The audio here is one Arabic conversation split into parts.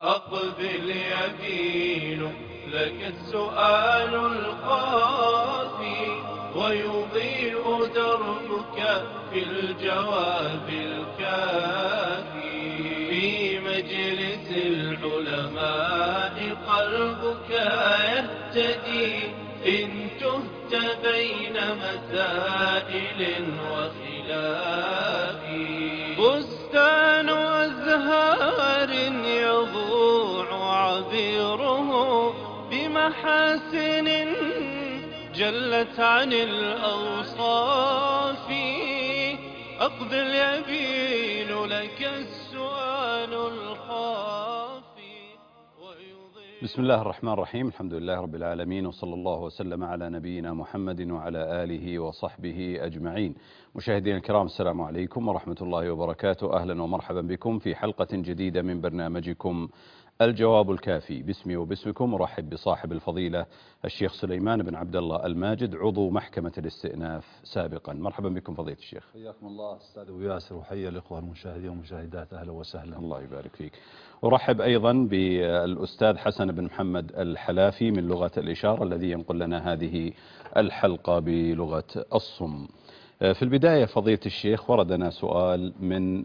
أقبل يمين لك السؤال الخافي، ويضيء دربك في الجواب الكافي. في مجلس العلماء قلبك يهتدي، إن تهت بين مسائل وخلاف. بستان أزهار يضوع عبيره بمحاسن جلت عن الأوصاف. أقبل يبين لك السؤال الخافي. بسم الله الرحمن الرحيم. الحمد لله رب العالمين، وصلى الله وسلم على نبينا محمد وعلى آله وصحبه أجمعين. مشاهدينا الكرام، السلام عليكم ورحمة الله وبركاته. أهلا ومرحبا بكم في حلقة جديدة من برنامجكم الجواب الكافي. باسمي وباسمكم أرحب بصاحب الفضيلة الشيخ سليمان بن عبد الله الماجد، عضو محكمة الاستئناف سابقا. مرحبا بكم فضيلة الشيخ. حياكم الله أستاذ أبو ياسر، وحيا الإخوة المشاهدين والمشاهدات، أهلا وسهلا. الله يبارك فيك. أرحب أيضا بالأستاذ حسن بن محمد الحلافي من لغة الإشارة، الذي ينقل لنا هذه الحلقة بلغة الصم. في البداية فضيلة الشيخ، وردنا سؤال من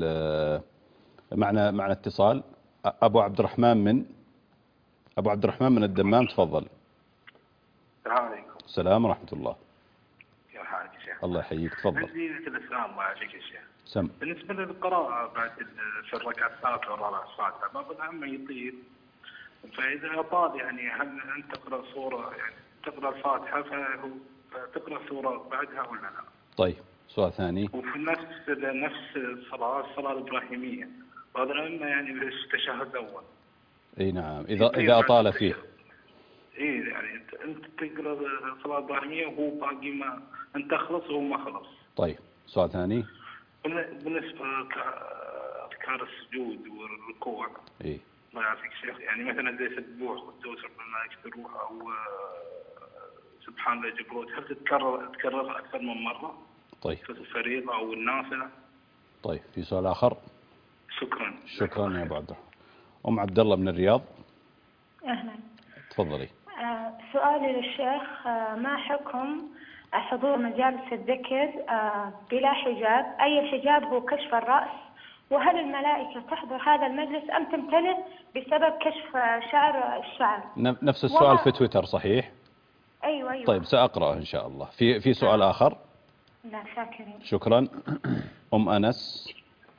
معنا اتصال. أبو عبد الرحمن من الدمام، تفضل. السلام عليكم. السلام ورحمة الله. كيف حالك يا شيخ؟ الله يحييك، تفضل. عندي الإسلام الله يعافيك يا شيخ. سم. بالنسبة للقراءة بعد في الركعة الثالثة والرابعة الفاتحة، بعض العامة يطيل، فإذا طال يعني هل أنت تقرأ سورة، يعني تقرأ الفاتحة فتقرأ سورة بعدها ولا لا؟ طيب، سؤال ثاني. وفي نفس الصلاة الإبراهيمية، بعض العامة يعني بالتشهد الأول. اي نعم، إذا أطال فيه. إيه يعني أنت تقرأ الصلاة الإبراهيمية وهو باقي ما أنت خلص وهو ما خلص. طيب، سؤال ثاني. بالنسبة لأذكار السجود والركوع، إيه. الله يعافيك شيخ، يعني مثلا زي سبوح والدوس رب الملائكة الروح أو سبحان الله جبروت، هل تكرر أكثر من مرة؟ طيب. في الفريضة أو النافلة؟ طيب، في سؤال آخر. شكرا يا أبو عبد الرحمن. أم عبد الله من الرياض. أهلا. تفضلي. سؤالي للشيخ، ما حكم حضور مجالس الذكر بلا حجاب؟ أي الحجاب هو كشف الرأس، وهل الملائكة تحضر هذا المجلس أم تمتنع بسبب كشف الشعر؟ نفس السؤال في تويتر، صحيح؟ أيوة. طيب، سأقرأه إن شاء الله. في سؤال آخر. لا، شاكرين. شكرا. أم أنس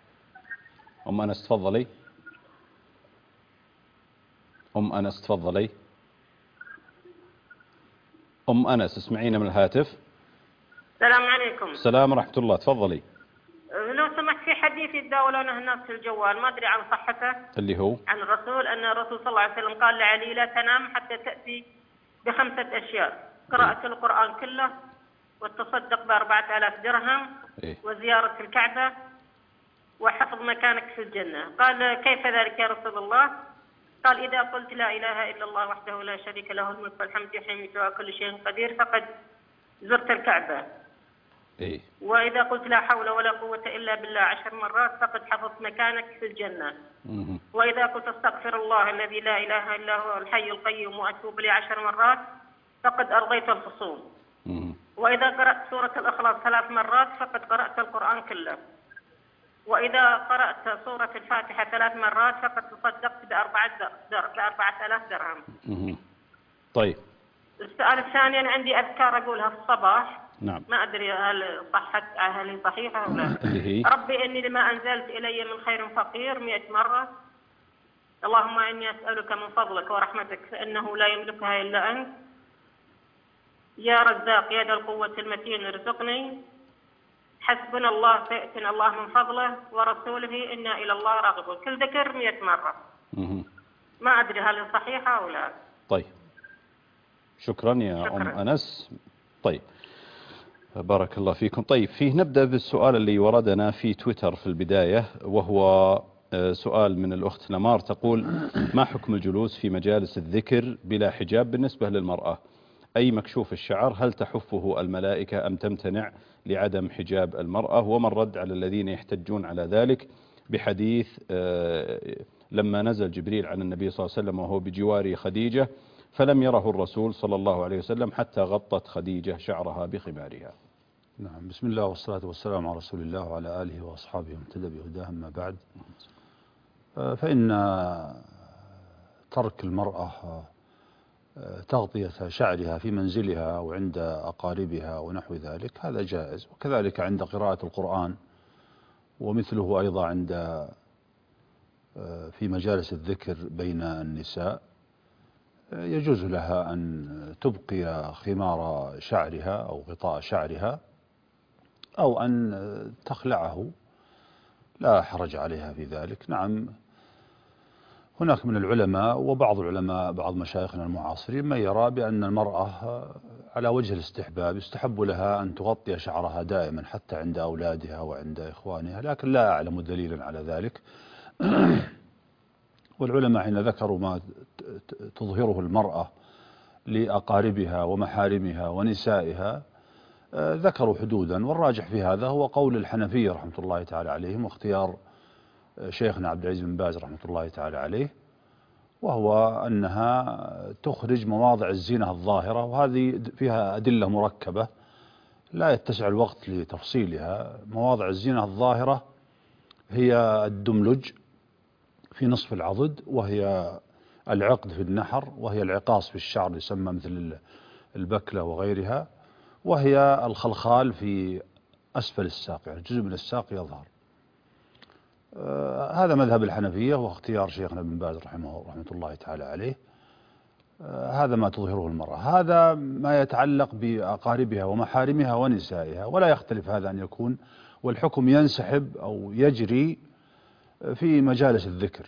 تفضلي. أم أنس اسمعينا من الهاتف. السلام عليكم. السلام ورحمة الله، تفضلي. لو سمحت، في حديث يتداولونه الناس في الجوال، ما أدري عن صحته، اللي هو عن الرسول، أن الرسول صلى الله عليه وسلم قال لعلي: لا تنام حتى تأتي ب5 أشياء: قراءة القرآن كله، والتصدق ب4000 درهم، وزيارة الكعبة، وحفظ مكانك في الجنة. قال: كيف ذلك يا رسول الله؟ قال: إذا قلت لا إله إلا الله وحده لا شريك له الملك والحمد يحيي ويميت وهو على كل شيء قدير، فقد زرت الكعبة. وإذا قلت لا حول ولا قوة إلا بالله 10 مرات، فقد حفظت مكانك في الجنة. وإذا قلت استغفر الله الذي لا إله إلا هو الحي القيوم وأتوب إليه 10 مرات، فقد أرضيت الخصوم. وإذا قرأت سورة الإخلاص 3 مرات، فقد قرأت القرآن كله. وإذا قرأت سورة الفاتحة 3 مرات، فقد تصدقت ب4000 درهم. طيب. السؤال الثاني، أنا عندي أذكار أقولها في الصباح. نعم. ما أدري هل صحيحة أو لا. اللي هي: ربي إني لما أنزلت إلي من خير فقير 100 مرة. اللهم إني أسألك من فضلك ورحمتك فإنه لا يملكها إلا أنت. يا رزاق يا ذا القوة المتين ارزقني. حسبنا الله سيأتنا الله من فضله ورسوله إنا إلى الله راغبون. كل ذكر 100 مرة. ما أدري هل صحيحة أو لا. طيب، شكرا يا أم أنس. طيب، بارك الله فيكم. طيب، نبدأ بالسؤال اللي وردنا في تويتر في البداية، وهو سؤال من الأخت لمار، تقول: ما حكم الجلوس في مجالس الذكر بلا حجاب بالنسبة للمرأة؟ أي مكشوف الشعر، هل تحفه الملائكة أم تمتنع لعدم حجاب المرأة؟ وما الرد على الذين يحتجون على ذلك بحديث لما نزل جبريل عن النبي صلى الله عليه وسلم وهو بجوار خديجة، فلم يره الرسول صلى الله عليه وسلم حتى غطت خديجة شعرها بخمارها. نعم. بسم الله والصلاة والسلام على رسول الله وعلى آله وأصحابه ومن تبع بهداه. أما بعد، فإن ترك المرأة تغطية شعرها في منزلها أو عند أقاربها ونحو ذلك هذا جائز، وكذلك عند قراءة القرآن، ومثله أيضا عند في مجالس الذكر بين النساء يجوز لها أن تبقي خمار شعرها أو غطاء شعرها أو أن تخلعه، لا حرج عليها في ذلك. نعم، هناك من العلماء وبعض العلماء بعض مشايخنا المعاصرين من يرى بأن المرأة على وجه الاستحباب يستحب لها أن تغطي شعرها دائما حتى عند أولادها وعند إخوانها، لكن لا أعلم دليلا على ذلك. والعلماء حين ذكروا ما تظهره المرأة لأقاربها ومحارمها ونسائها ذكروا حدودا، والراجح في هذا هو قول الحنفية رحمة الله تعالى عليهم، واختيار شيخنا عبد العزيز بن باز رحمة الله تعالى عليه، وهو أنها تخرج مواضع الزينة الظاهرة، وهذه فيها أدلة مركبة لا يتسع الوقت لتفصيلها. مواضع الزينة الظاهرة هي الدملج في نصف العضد، وهي العقد في النحر، وهي العقاص في الشعر يسمى مثل البكلة وغيرها، وهي الخلخال في أسفل الساق، يعني جزء من الساق يظهر. هذا مذهب الحنفية واختيار شيخنا ابن باز رحمة الله تعالى عليه. هذا ما تظهره المرأة، هذا ما يتعلق بأقاربها ومحارمها ونسائها، ولا يختلف هذا أن يكون، والحكم ينسحب أو يجري في مجالس الذكر.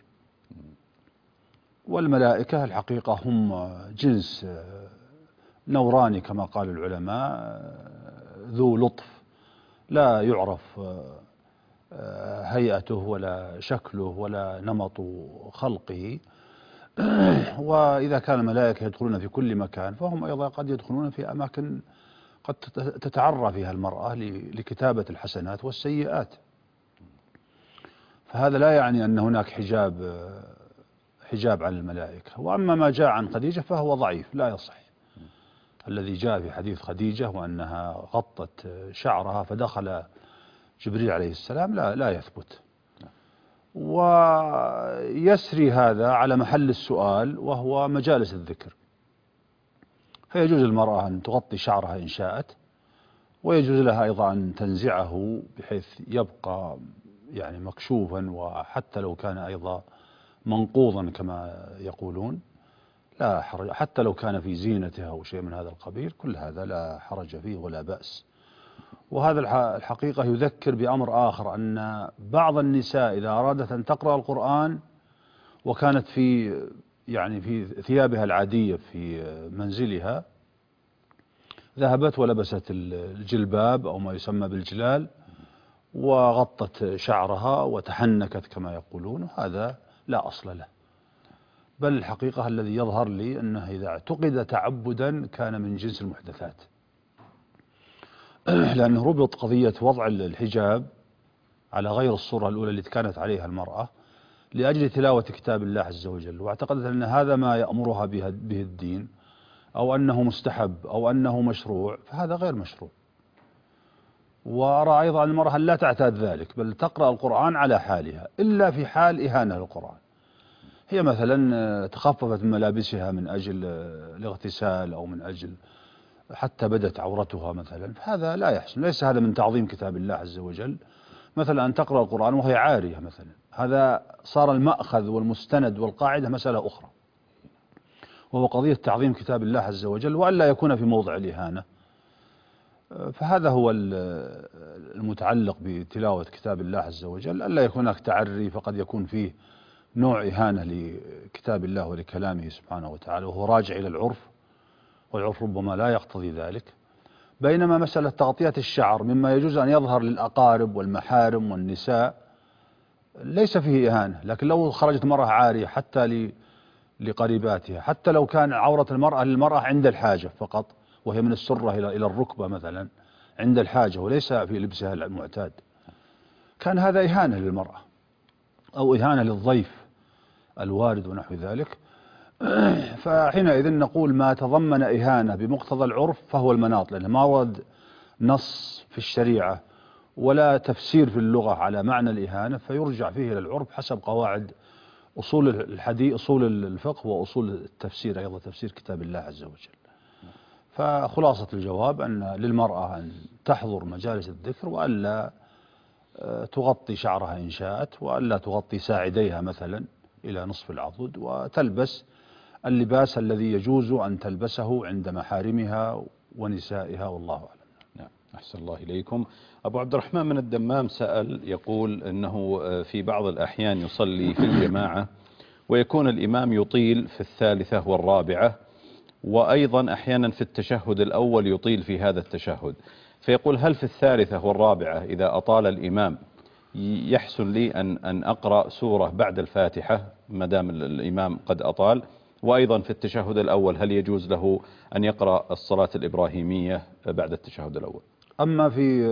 والملائكة الحقيقة هم جنس نوراني كما قال العلماء، ذو لطف لا يعرف هيئته ولا شكله ولا نمط خلقه. وإذا كان الملائكة يدخلون في كل مكان، فهم أيضا قد يدخلون في أماكن قد تتعرى فيها المرأة لكتابة الحسنات والسيئات. فهذا لا يعني أن هناك حجاب عن الملائكة. وأما ما جاء عن خديجة فهو ضعيف لا يصح، الذي جاء في حديث خديجة وأنها غطت شعرها فدخل جبريل عليه السلام لا يثبت. ويسري هذا على محل السؤال وهو مجالس الذكر، فيجوز المرأة أن تغطي شعرها إن شاءت، ويجوز لها أيضا أن تنزعه بحيث يبقى يعني مكشوفا، وحتى لو كان أيضا منقوضا كما يقولون لا حرج، حتى لو كان في زينتها أو شيء من هذا القبيل، كل هذا لا حرج فيه ولا بأس. وهذا الحقيقة يذكر بأمر آخر، أن بعض النساء إذا أرادت أن تقرأ القرآن وكانت في ثيابها العادية في منزلها، ذهبت ولبست الجلباب أو ما يسمى بالجلال وغطت شعرها وتحنكت كما يقولون، هذا لا أصل له. بل الحقيقة الذي يظهر لي أنه إذا اعتقد تعبدا كان من جنس المحدثات، لأنه ربط قضية وضع الحجاب على غير الصورة الأولى التي كانت عليها المرأة لأجل تلاوة كتاب الله عز وجل، واعتقدت أن هذا ما يأمرها به الدين، أو أنه مستحب أو أنه مشروع، فهذا غير مشروع. وأرى أيضا المرأة لا تعتاد ذلك، بل تقرأ القرآن على حالها، إلا في حال إهانة للقرآن. هي مثلا تخففت من ملابسها من أجل الاغتسال أو من أجل حتى بدت عورتها مثلا، فهذا لا يحسن، ليس هذا من تعظيم كتاب الله عز وجل. مثلا أن تقرأ القرآن وهي عارية مثلا، هذا صار المأخذ والمستند والقاعدة مسألة أخرى، وهو قضية تعظيم كتاب الله عز وجل وألا يكون في موضع الإهانة. فهذا هو المتعلق بتلاوة كتاب الله عز وجل، ألا يكون هناك تعري، فقد يكون فيه نوع إهانة لكتاب الله ولكلامه سبحانه وتعالى، وهو راجع إلى العرف، والعرف ربما لا يقتضي ذلك. بينما مسألة تغطية الشعر مما يجوز أن يظهر للأقارب والمحارم والنساء ليس فيه إهانة، لكن لو خرجت مرأة عارية حتى لقريباتها، حتى لو كان عورة المرأة للمرأة عند الحاجة فقط، وهي من السرة إلى الركبة مثلا عند الحاجة وليس في لبسها المعتاد، كان هذا إهانة للمرأة أو إهانة للضيف. الوارد ونحو ذلك. فحينئذ نقول ما تضمن إهانة بمقتضى العرف فهو المناط، لأنه ما ورد نص في الشريعة ولا تفسير في اللغة على معنى الإهانة، فيرجع فيه إلى العرف حسب قواعد أصول الحديث، أصول الفقه وأصول التفسير، أيضا تفسير كتاب الله عز وجل. فخلاصة الجواب أن للمرأة أن تحضر مجالس الذكر وألا تغطي شعرها إن شاءت، وألا تغطي ساعديها مثلا إلى نصف العضد، وتلبس اللباس الذي يجوز أن تلبسه عند محارمها ونسائها، والله أعلم. نعم، أحسن الله إليكم. أبو عبد الرحمن من الدمام سأل يقول أنه في بعض الأحيان يصلي في الجماعة ويكون الإمام يطيل في الثالثة والرابعة، وأيضا أحيانا في التشهد الأول يطيل في هذا التشهد، فيقول هل في الثالثة والرابعة إذا أطال الإمام يحسن لي أن أقرأ سورة بعد الفاتحة ما دام الإمام قد أطال، وأيضا في التشهد الأول هل يجوز له أن يقرأ الصلاة الإبراهيمية بعد التشهد الأول؟ أما في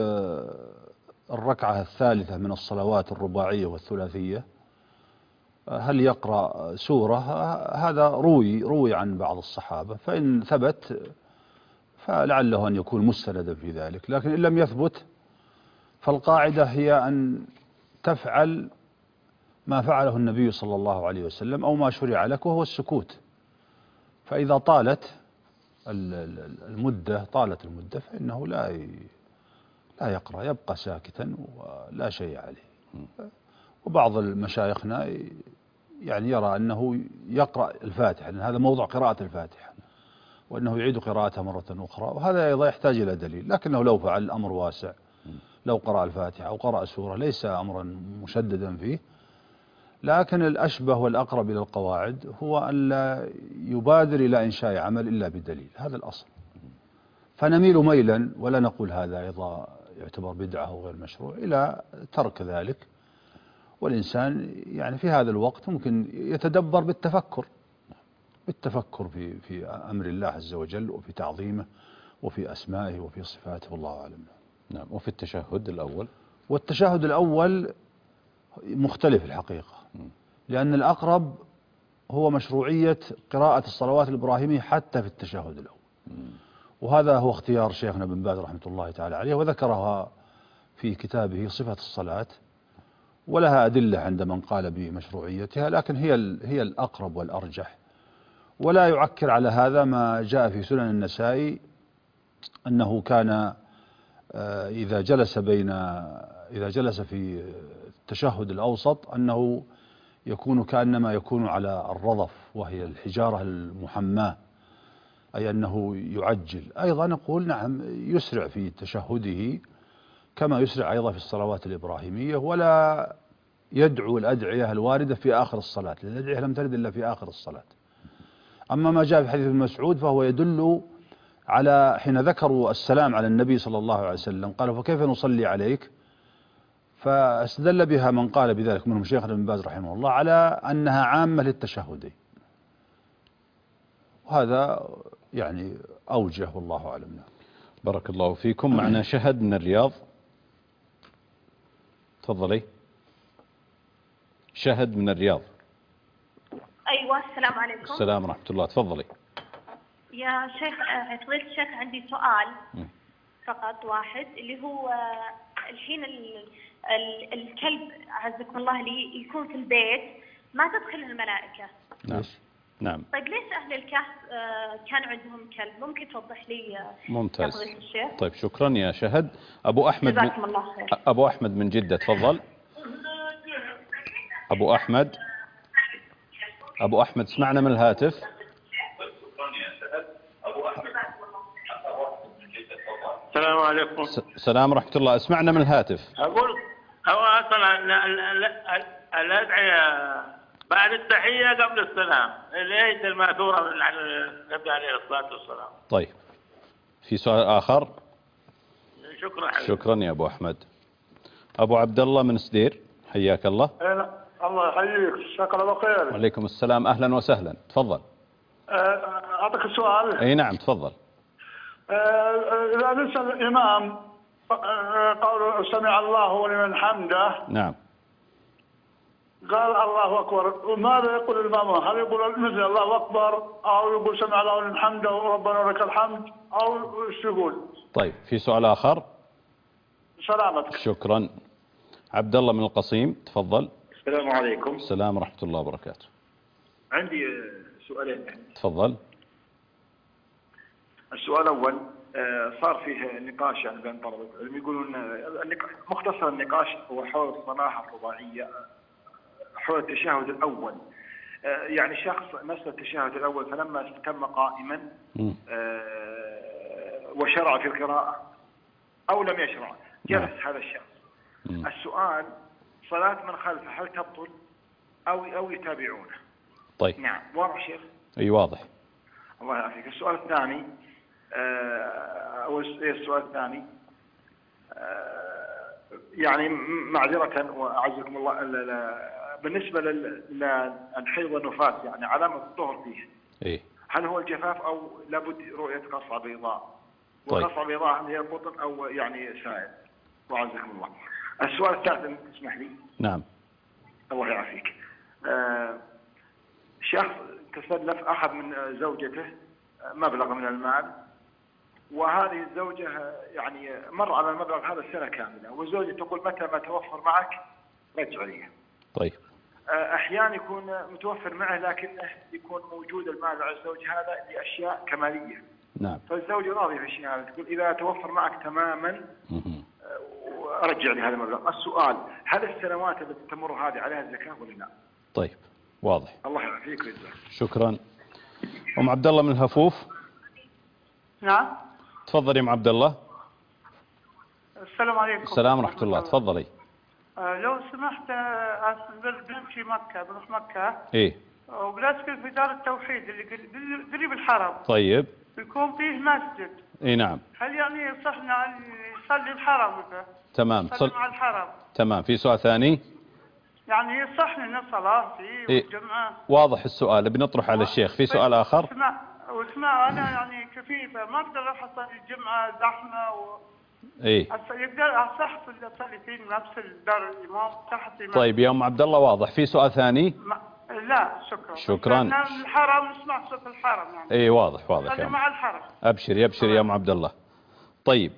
الركعة الثالثة من الصلوات الرباعية والثلاثية هل يقرأ سورة، هذا روي عن بعض الصحابة، فإن ثبت فلعله أن يكون مستندا في ذلك، لكن إن لم يثبت فالقاعدة هي أن تفعل ما فعله النبي صلى الله عليه وسلم أو ما شرع لك، وهو السكوت. فإذا طالت المدة فإنه لا يقرأ، يبقى ساكتا ولا شيء عليه. وبعض المشايخنا يعني يرى أنه يقرأ الفاتحة، لأن هذا موضع قراءة الفاتحة، وأنه يعيد قراءتها مرة أخرى، وهذا أيضا يحتاج إلى دليل، لكنه لو فعل الأمر واسع، لو قرأ الفاتحة أو قرأ سورة ليس أمرا مشددا فيه. لكن الأشبه والأقرب إلى القواعد هو أن لا يبادر إلى إنشاء عمل إلا بدليل، هذا الأصل. فنميل ميلا، ولا نقول هذا أيضا يعتبر بدعة أو غير مشروع، إلى ترك ذلك. والإنسان يعني في هذا الوقت ممكن يتدبر بالتفكر في أمر الله عز وجل، وفي تعظيمه وفي أسمائه وفي صفاته، والله أعلم. نعم. وفي التشهد الأول؟ والتشهد الأول مختلف الحقيقة، لأن الأقرب هو مشروعية قراءة الصلوات الإبراهيمية حتى في التشهد الأول، وهذا هو اختيار شيخنا بن باز رحمة الله تعالى عليه، وذكرها في كتابه صفة الصلاة، ولها أدلة عند من قال بمشروعيتها، لكن هي الأقرب والأرجح. ولا يعكر على هذا ما جاء في سنن النسائي أنه كان إذا جلس في التشهد الأوسط أنه يكون كأنما يكون على الرضف، وهي الحجارة المحماة، أي أنه يعجل. أيضا نقول نعم يسرع في تشهده كما يسرع أيضا في الصلوات الإبراهيمية، ولا يدعو الأدعية الواردة في آخر الصلاة، لأن الأدعية لم ترد إلا في آخر الصلاة. أما ما جاء في حديث ابن مسعود فهو يدل على حين ذكروا السلام على النبي صلى الله عليه وسلم قالوا فكيف نصلي عليك، فاستدل بها من قال بذلك منهم شيخنا ابن باز رحمه الله على أنها عامة للتشهدين، وهذا يعني أوجه، والله أعلم. بارك الله فيكم. معنا شهد من الرياض، تفضلي. شهد من الرياض. أيوة، السلام عليكم. السلام ورحمة الله، تفضلي. يا شيخ فضيلة الشيخ عندي سؤال فقط واحد، اللي هو الحين الكلب عزكم الله اللي يكون في البيت ما تدخل الملائكة. نعم. طيب ليش أهل الكهف كان عندهم كلب؟ ممكن توضح لي؟ ممتاز. فضيلة الشيخ. طيب شكرا يا شهد. أبو أحمد جزاكم الله خير. أبو أحمد من جدة، تفضل. أبو أحمد اسمعنا من الهاتف. السلام عليكم. السلام ورحمة الله، اسمعنا من الهاتف. أقول هو أصلا الأدعية بعد التحية قبل السلام، الآية الماثورة عن النبي عليه الصلاة والسلام. طيب في سؤال آخر؟ شكرا حبيبي. شكرا يا أبو أحمد. أبو عبد الله من سدير، حياك الله. الله يحييك، جزاك الله خير. وعليكم السلام، أهلا وسهلا، تفضل. أعطيك السؤال. أي نعم تفضل. إذا نسأل الإمام قول سمع الله لمن حمده، نعم، قال الله أكبر، وماذا يقول الإمام؟ هل يقول مثل الله أكبر، أو يقول سمع الله لمن حمده وربنا ولك الحمد، أو إيش يقول؟ طيب في سؤال آخر؟ سلامتك. شكرا. عبد الله من القصيم، تفضل. السلام عليكم. السلام ورحمة الله وبركاته. عندي سؤالين. تفضل. السؤال الأول، صار فيه نقاش يعني بين طلبة العلم، يقولون مختصر النقاش هو حول الصلاة الرباعية، حول التشهد الأول. يعني شخص نسى التشهد الأول فلما استتم قائما وشرع في القراءة أو لم يشرع جلس هذا الشخص. السؤال، صلاة من خلفه هل تبطل أو يتابعونه؟ طيب. نعم، واضح شيخ؟ أي واضح. الله يعافيك. السؤال الثاني، السؤال الثاني يعني معذرة وأعزكم الله، بالنسبة للحيض والنفاس يعني علامة الطهر فيه، إيه؟ هل هو الجفاف أو لابد رؤية قصعة بيضاء؟ طيب. وقصعة بيضاء هل هي القطن أو يعني سائل؟ وأعزكم الله. السؤال الثالث إن تسمح لي. نعم. الله يعافيك. شخص تسلف، أخذ من زوجته مبلغ من المال، وهذه الزوجة يعني مر على المبلغ هذا السنة كاملة، والزوجة تقول متى ما توفر معك رجع لي. طيب. أحيانا يكون متوفر معه لكنه يكون موجود المال على الزوج هذا لأشياء كمالية. نعم. فالزوجة راضية في الشيء هذا، تقول إذا توفر معك تماما رجع لي هذا المبلغ. السؤال، هل السنوات التي تمر هذه عليها الزكاة ولا لا؟ طيب، واضح. الله يعافيك ويجزاك. شكرا. أم عبد الله من الهفوف. نعم. تفضلي يا أم عبد الله. السلام عليكم. السلام ورحمة الله. تفضلي. لو سمحت، بنمشي مكة، بنروح مكة. إيه. وبنسكن في دار التوحيد اللي قريب الحرم. طيب. بيكون فيه مسجد. إيه نعم. هل يعني يصحنا أن يصلي الحرم بك؟ تمام. صلي مع الحرم. تمام. في سؤال ثاني؟ يعني يصحنا لنا صلاة فيه إيه. والجمعة. واضح السؤال، بنطرح على الشيخ. في سؤال آخر؟ واسمع أنا يعني كفيفة ما أقدر أروح أصلي الجمعة زحمة إيه. يقدر أصح أصلي فيه نفس الدار الإمام تحت الإمام. طيب يا أم عبد الله واضح. في سؤال ثاني؟ لا شكرا. شكرا. الحرم نسمع صوت الحرم يعني. إيه واضح واضح. صلي مع الحرم. أبشر أبشر يا أم عبد الله. طيب.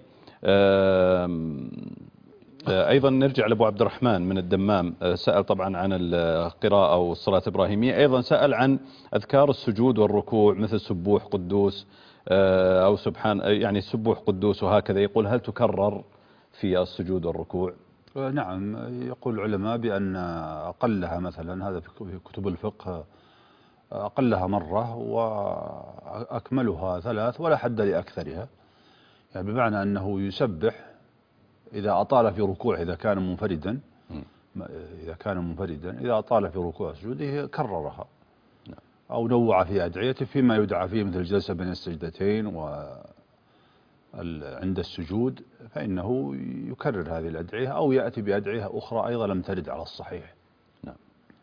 أيضا نرجع لأبو عبد الرحمن من الدمام، سأل طبعا عن القراءة والصلاة الإبراهيمية، أيضا سأل عن أذكار السجود والركوع مثل سبوح قدوس أو سبحان، يعني سبوح قدوس وهكذا، يقول هل تكرر في السجود والركوع؟ نعم، يقول العلماء بأن أقلها مثلا، هذا في كتب الفقه، أقلها مرة وأكملها 3 ولا حد لأكثرها، يعني بمعنى أنه يسبح إذا أطال في ركوع إذا كان منفردا، إذا أطال في ركوع سجوده كررها أو نوع في أدعيته فيما يدعى فيه مثل الجلسة بين السجدتين وعند السجود، فإنه يكرر هذه الأدعية أو يأتي بأدعية أخرى أيضا لم ترد على الصحيح. نعم.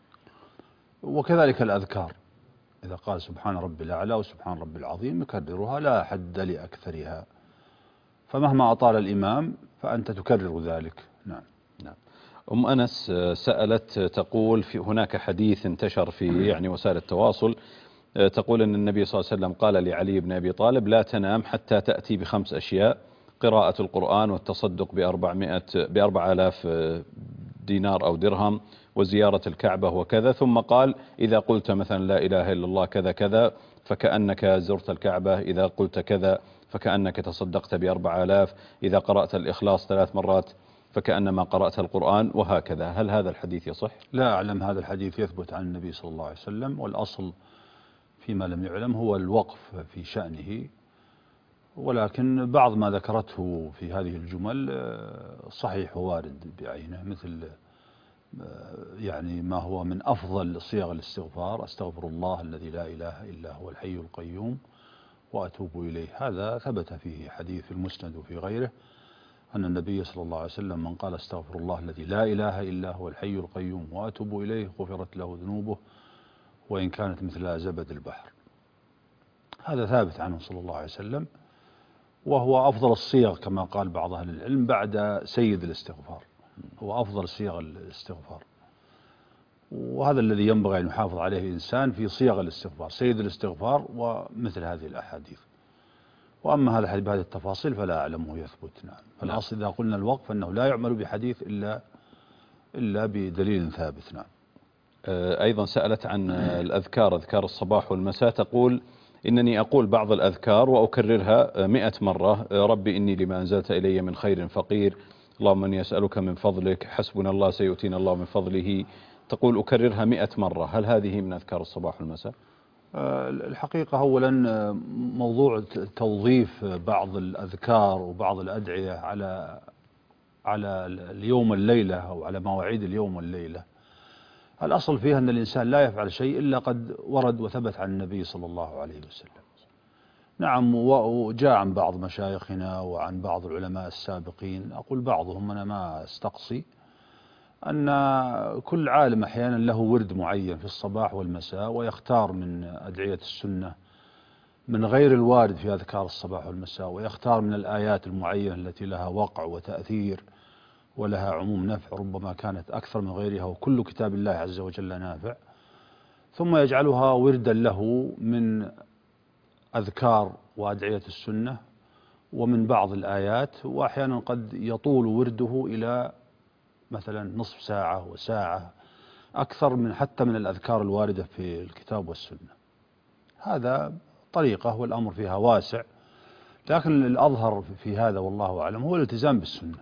وكذلك الأذكار، إذا قال سبحان ربي الأعلى وسبحان ربي العظيم يكررها لا حد لأكثرها، فمهما أطال الإمام فأنت تكرر ذلك. نعم. نعم. أم أنس سألت تقول في هناك حديث انتشر في يعني وسائل التواصل، تقول أن النبي صلى الله عليه وسلم قال لعلي بن أبي طالب لا تنام حتى تأتي ب5 أشياء: قراءة القرآن والتصدق ب4000 دينار أو درهم وزيارة الكعبة وكذا، ثم قال إذا قلت مثلا لا إله إلا الله كذا كذا فكأنك زرت الكعبة، إذا قلت كذا فكأنك تصدقت ب4000، إذا قرأت الإخلاص 3 مرات فكأنما قرأت القرآن، وهكذا. هل هذا الحديث يصح؟ لا أعلم هذا الحديث يثبت عن النبي صلى الله عليه وسلم، والأصل فيما لم يعلم هو الوقف في شأنه، ولكن بعض ما ذكرته في هذه الجمل صحيح ووارد بعينه، مثل يعني ما هو من أفضل صيغ الاستغفار: أستغفر الله الذي لا إله إلا هو الحي القيوم وأتوب إليه. هذا ثبت فيه حديث في المسند وفي غيره أن النبي صلى الله عليه وسلم من قال أستغفر الله الذي لا إله إلا هو الحي القيوم وأتوب إليه غفرت له ذنوبه وإن كانت مثل زبد البحر. هذا ثابت عنه صلى الله عليه وسلم، وهو أفضل الصيغ كما قال بعض أهل العلم بعد سيد الاستغفار، هو أفضل صيغ الاستغفار. وهذا الذي ينبغي أن يحافظ عليه الإنسان في صيغ الاستغفار، سيد الاستغفار ومثل هذه الأحاديث. وأما هذا الحديث بهذه التفاصيل فلا أعلمه يثبت. نعم. فالأصل إذا قلنا الوقف أنه لا يعمل بحديث إلا بدليل ثابت. نعم. أيضا سألت عن الأذكار، أذكار الصباح والمساء، تقول إنني أقول بعض الأذكار وأكررها 100 مرة: ربي إني لما أنزلت إلي من خير فقير، اللهم إني أسألك من فضلك، حسبنا الله سيؤتينا الله من فضله. تقول أكررها 100 مرة، هل هذه من أذكار الصباح والمساء؟ الحقيقة أولا موضوع توظيف بعض الأذكار وبعض الأدعية على اليوم والليلة أو على مواعيد اليوم والليلة، الأصل فيها أن الإنسان لا يفعل شيء إلا قد ورد وثبت عن النبي صلى الله عليه وسلم. نعم. وجاء عن بعض مشايخنا وعن بعض العلماء السابقين، أقول بعضهم أنا ما استقصي، أن كل عالم أحيانا له ورد معين في الصباح والمساء ويختار من أدعية السنة من غير الوارد في أذكار الصباح والمساء، ويختار من الآيات المعينة التي لها وقع وتأثير ولها عموم نفع، ربما كانت أكثر من غيرها، وكل كتاب الله عز وجل نافع، ثم يجعلها وردا له من أذكار وأدعية السنة ومن بعض الآيات، وأحيانا قد يطول ورده إلى مثلا نصف ساعة وساعة، أكثر من حتى من الأذكار الواردة في الكتاب والسنة. هذا طريقة والأمر فيها واسع، لكن الأظهر في هذا والله أعلم هو الالتزام بالسنة،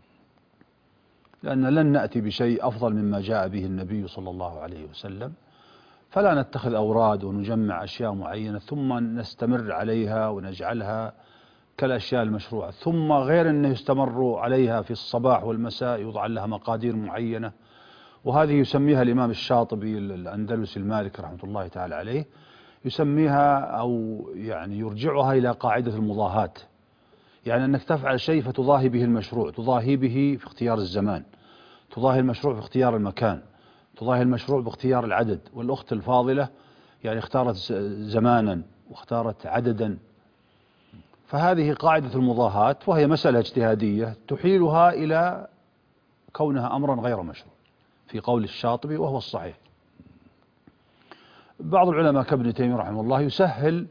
لأن لن نأتي بشيء أفضل مما جاء به النبي صلى الله عليه وسلم، فلا نتخذ أوراد ونجمع أشياء معينة ثم نستمر عليها ونجعلها كالأشياء المشروعة، ثم غير أنه يستمر عليها في الصباح والمساء يوضع لها مقادير معينة، وهذه يسميها الإمام الشاطبي الأندلسي المالكي رحمة الله تعالى عليه، يسميها أو يعني يرجعها إلى قاعدة المضاهاة، يعني أنك تفعل شيء فتضاهي به المشروع، تضاهي به في اختيار الزمان، تضاهي المشروع في اختيار المكان، تضاهي المشروع باختيار العدد. والأخت الفاضلة يعني اختارت زمانا واختارت عددا، فهذه قاعدة المضاهاة، وهي مسألة اجتهادية تحيلها إلى كونها أمرا غير مشروع في قول الشاطبي، وهو الصحيح. بعض العلماء كابن تيمية رحمه الله يسهل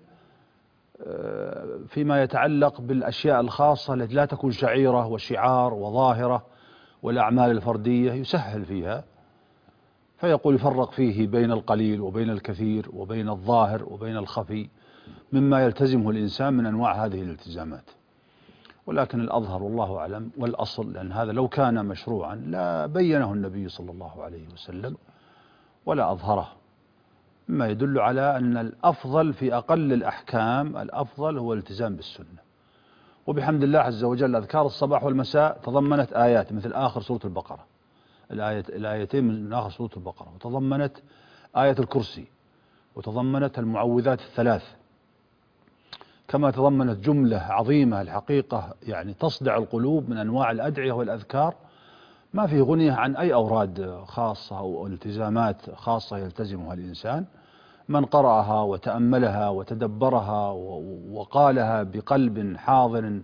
فيما يتعلق بالأشياء الخاصة التي لا تكون شعيرة وشعار وظاهرة، والأعمال الفردية يسهل فيها، فيقول يفرق فيه بين القليل وبين الكثير وبين الظاهر وبين الخفي مما يلتزمه الإنسان من أنواع هذه الالتزامات. ولكن الأظهر والله أعلم والأصل، لأن هذا لو كان مشروعا لا بينه النبي صلى الله عليه وسلم ولا أظهره، مما يدل على أن الأفضل في أقل الأحكام، الأفضل هو الالتزام بالسنة. وبحمد الله عز وجل أذكار الصباح والمساء تضمنت آيات مثل آخر سورة البقرة، الآيتين من آخر سورة البقرة، وتضمنت آية الكرسي، وتضمنت المعوذات الثلاث، كما تضمنت جملة عظيمة الحقيقة يعني تصدع القلوب من أنواع الأدعية والأذكار، ما في غنية عن أي أوراد خاصة أو التزامات خاصة يلتزمها الإنسان. من قرأها وتأملها وتدبرها وقالها بقلب حاضر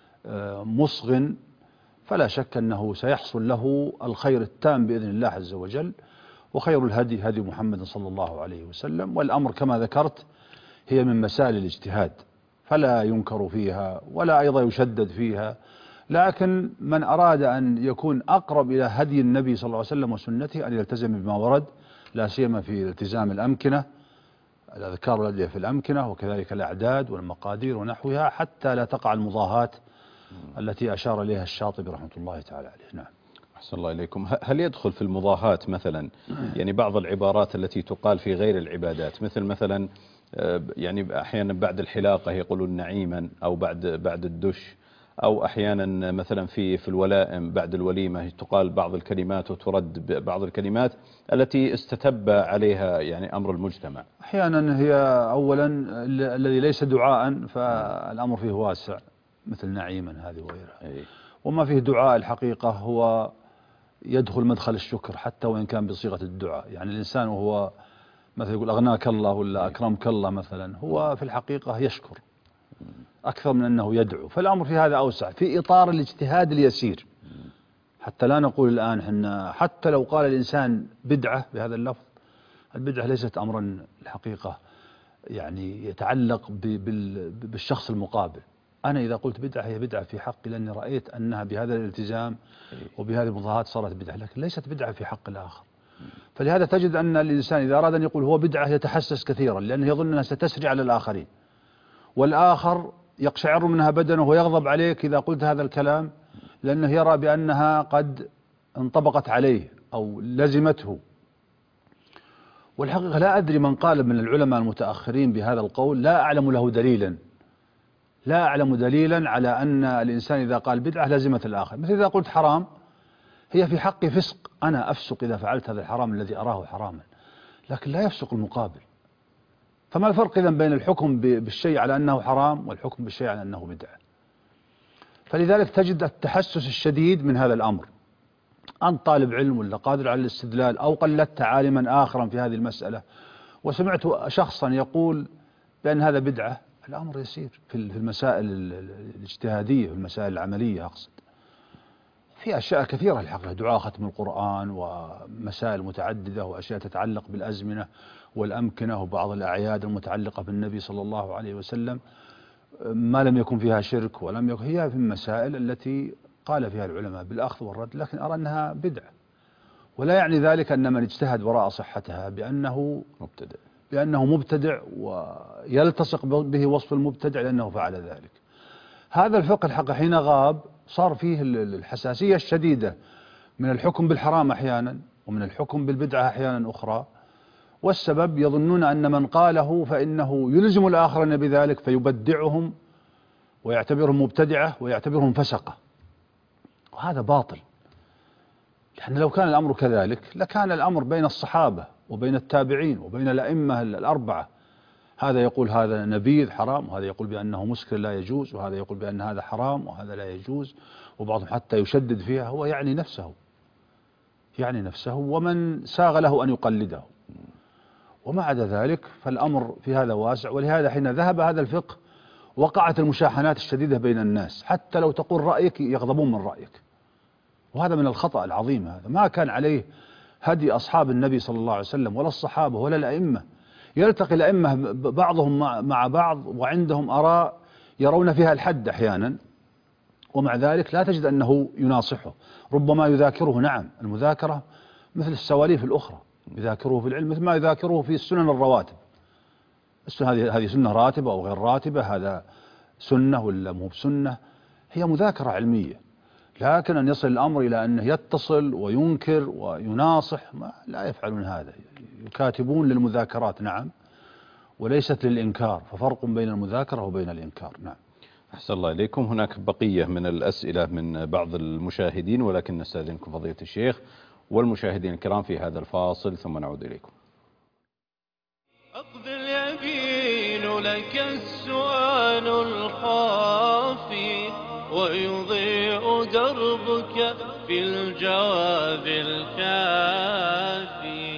مصغ فلا شك أنه سيحصل له الخير التام بإذن الله عز وجل. وخير الهدي هدي محمد صلى الله عليه وسلم، والأمر كما ذكرت هي من مسائل الاجتهاد، فلا ينكر فيها ولا أيضا يشدد فيها، لكن من أراد أن يكون أقرب إلى هدي النبي صلى الله عليه وسلم وسنته أن يلتزم بما ورد، لا سيما في التزام الأمكنة، الأذكار والأدعية في الأمكنة، وكذلك الأعداد والمقادير ونحوها، حتى لا تقع المضاهاة التي أشار إليها الشاطبي رحمة الله تعالى عليه. نعم. أحسن الله إليكم. هل يدخل في المضاهاة مثلا يعني بعض العبارات التي تقال في غير العبادات، مثلا يعني أحيانا بعد الحلاقة يقولون نعيما، أو بعد الدش، أو أحيانا مثلا في الولائم بعد الوليمة تقال بعض الكلمات وترد بعض الكلمات التي استتب عليها يعني أمر المجتمع؟ أحيانا هي أولا الذي ليس دعاء فالأمر فيه واسع، مثل نعيما هذه وغيرها. وما فيه دعاء الحقيقة هو يدخل مدخل الشكر حتى وإن كان بصيغة الدعاء، يعني الإنسان وهو مثلا يقول أغناك الله ولا أكرمك الله مثلا، هو في الحقيقة يشكر أكثر من أنه يدعو، فالأمر في هذا أوسع في إطار الاجتهاد اليسير، حتى لا نقول الآن إحنا حتى لو قال الإنسان بدعة بهذا اللفظ، البدعة ليست أمرا الحقيقة يعني يتعلق بالشخص المقابل. أنا إذا قلت بدعة هي بدعة في حقي لأني رأيت أنها بهذا الالتزام وبهذه المضاهات صارت بدعة، لكن ليست بدعة في حق الآخر. فلهذا تجد أن الإنسان إذا أراد أن يقول هو بدعة يتحسس كثيرا، لأنه يظن أنها ستسري على الآخرين، والآخر يقشعر منها بدنه ويغضب عليك إذا قلت هذا الكلام، لأنه يرى بأنها قد انطبقت عليه أو لزمته. والحقيقة لا أدري من قال من العلماء المتأخرين بهذا القول، لا أعلم له دليلا، لا أعلم دليلا على أن الإنسان إذا قال بدعة لزمت الآخر. مثل إذا قلت حرام هي في حقي فسق، أنا أفسق إذا فعلت هذا الحرام الذي أراه حراما، لكن لا يفسق المقابل. فما الفرق إذن بين الحكم بالشيء على أنه حرام والحكم بالشيء على أنه بدعة؟ فلذلك تجد التحسس الشديد من هذا الأمر. أنت طالب علم ولا قادر على الاستدلال أو قلدت عالما آخرا في هذه المسألة وسمعت شخصا يقول بأن هذا بدعة، الأمر يسير في المسائل الاجتهادية، في المسائل العملية أقصد. في أشياء كثيرة الحقيقة، دعاء ختم القرآن ومسائل متعددة وأشياء تتعلق بالأزمنة والأمكنة وبعض الأعياد المتعلقة بالنبي صلى الله عليه وسلم ما لم يكن فيها شرك ولم يكن، هي في المسائل التي قال فيها العلماء بالأخذ والرد، لكن أرى أنها بدعة. ولا يعني ذلك أن من اجتهد وراء صحتها بأنه مبتدع ويلتصق به وصف المبتدع لأنه فعل ذلك. هذا الفقه الحق حين غاب صار فيه الحساسية الشديدة من الحكم بالحرام أحيانا ومن الحكم بالبدعة أحيانا أخرى، والسبب يظنون أن من قاله فإنه يلزم الآخرين بذلك فيبدعهم ويعتبرهم مبتدعة ويعتبرهم فسقة، وهذا باطل. لأن لو كان الأمر كذلك لكان الأمر بين الصحابة وبين التابعين وبين الأئمة الأربعة، هذا يقول هذا نبيذ حرام، وهذا يقول بأنه مسكر لا يجوز، وهذا يقول بأن هذا حرام وهذا لا يجوز، وبعضهم حتى يشدد فيها، هو يعني نفسه ومن ساغ له أن يقلده. وما عدا ذلك فالأمر في هذا واسع. ولهذا حين ذهب هذا الفقه وقعت المشاحنات الشديدة بين الناس، حتى لو تقول رأيك يغضبون من رأيك، وهذا من الخطأ العظيم. هذا ما كان عليه هدي أصحاب النبي صلى الله عليه وسلم ولا الصحابة ولا الأئمة. يلتقي الأئمة بعضهم مع بعض وعندهم آراء يرون فيها الحد أحيانا، ومع ذلك لا تجد أنه يناصحه، ربما يذاكره. نعم، المذاكرة مثل السواليف الأخرى، يذاكره في العلم مثل ما يذاكره في السنن الرواتب. هذه سنة راتبة أو غير راتبة، هذا سنة ولا مو بسنة، هي مذاكرة علمية. لكن أن يصل الأمر إلى أنه يتصل وينكر ويناصح، لا يفعلون هذا. يكاتبون للمذاكرات نعم، وليست للإنكار، ففرق بين المذاكرة وبين الإنكار. نعم. أحسن الله إليكم. هناك بقية من الأسئلة من بعض المشاهدين، ولكن نستأذنكم فضيلة الشيخ والمشاهدين الكرام في هذا الفاصل ثم نعود إليكم. أقضي اليمين لك السؤال الخافي، ويضيء دربك في الجواب الكافي.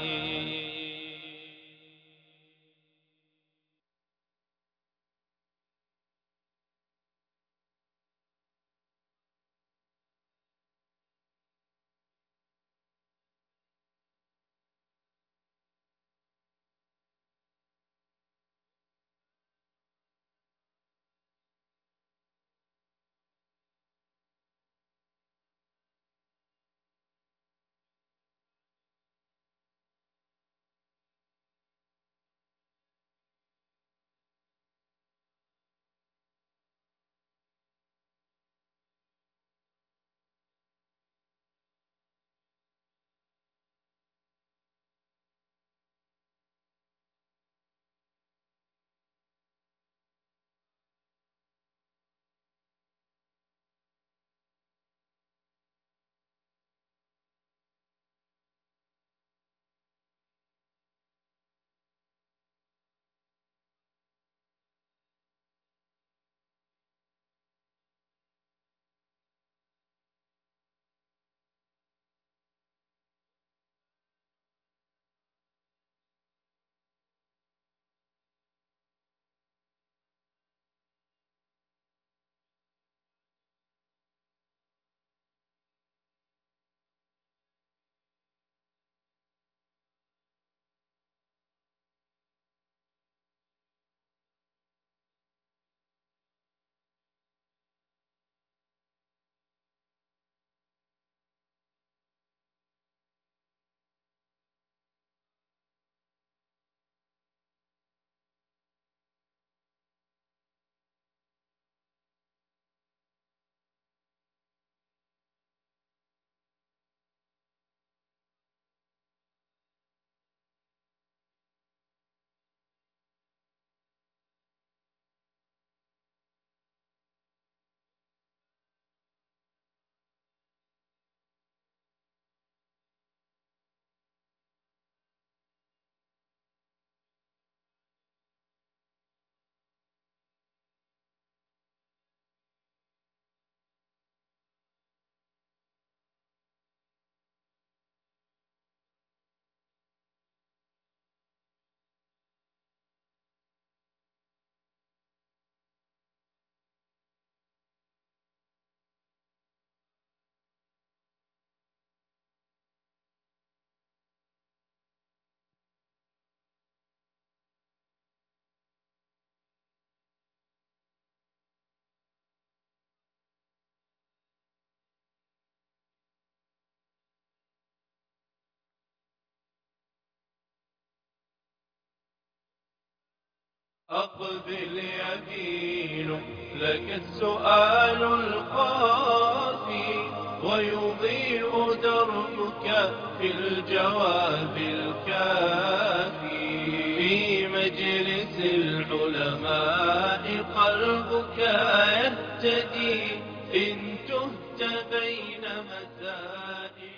أقبل يمين لك السؤال الخافي ويضيء دربك في الجواب الكافي في مجلس العلماء قلبك يهتدي إن تهت بين مسائل.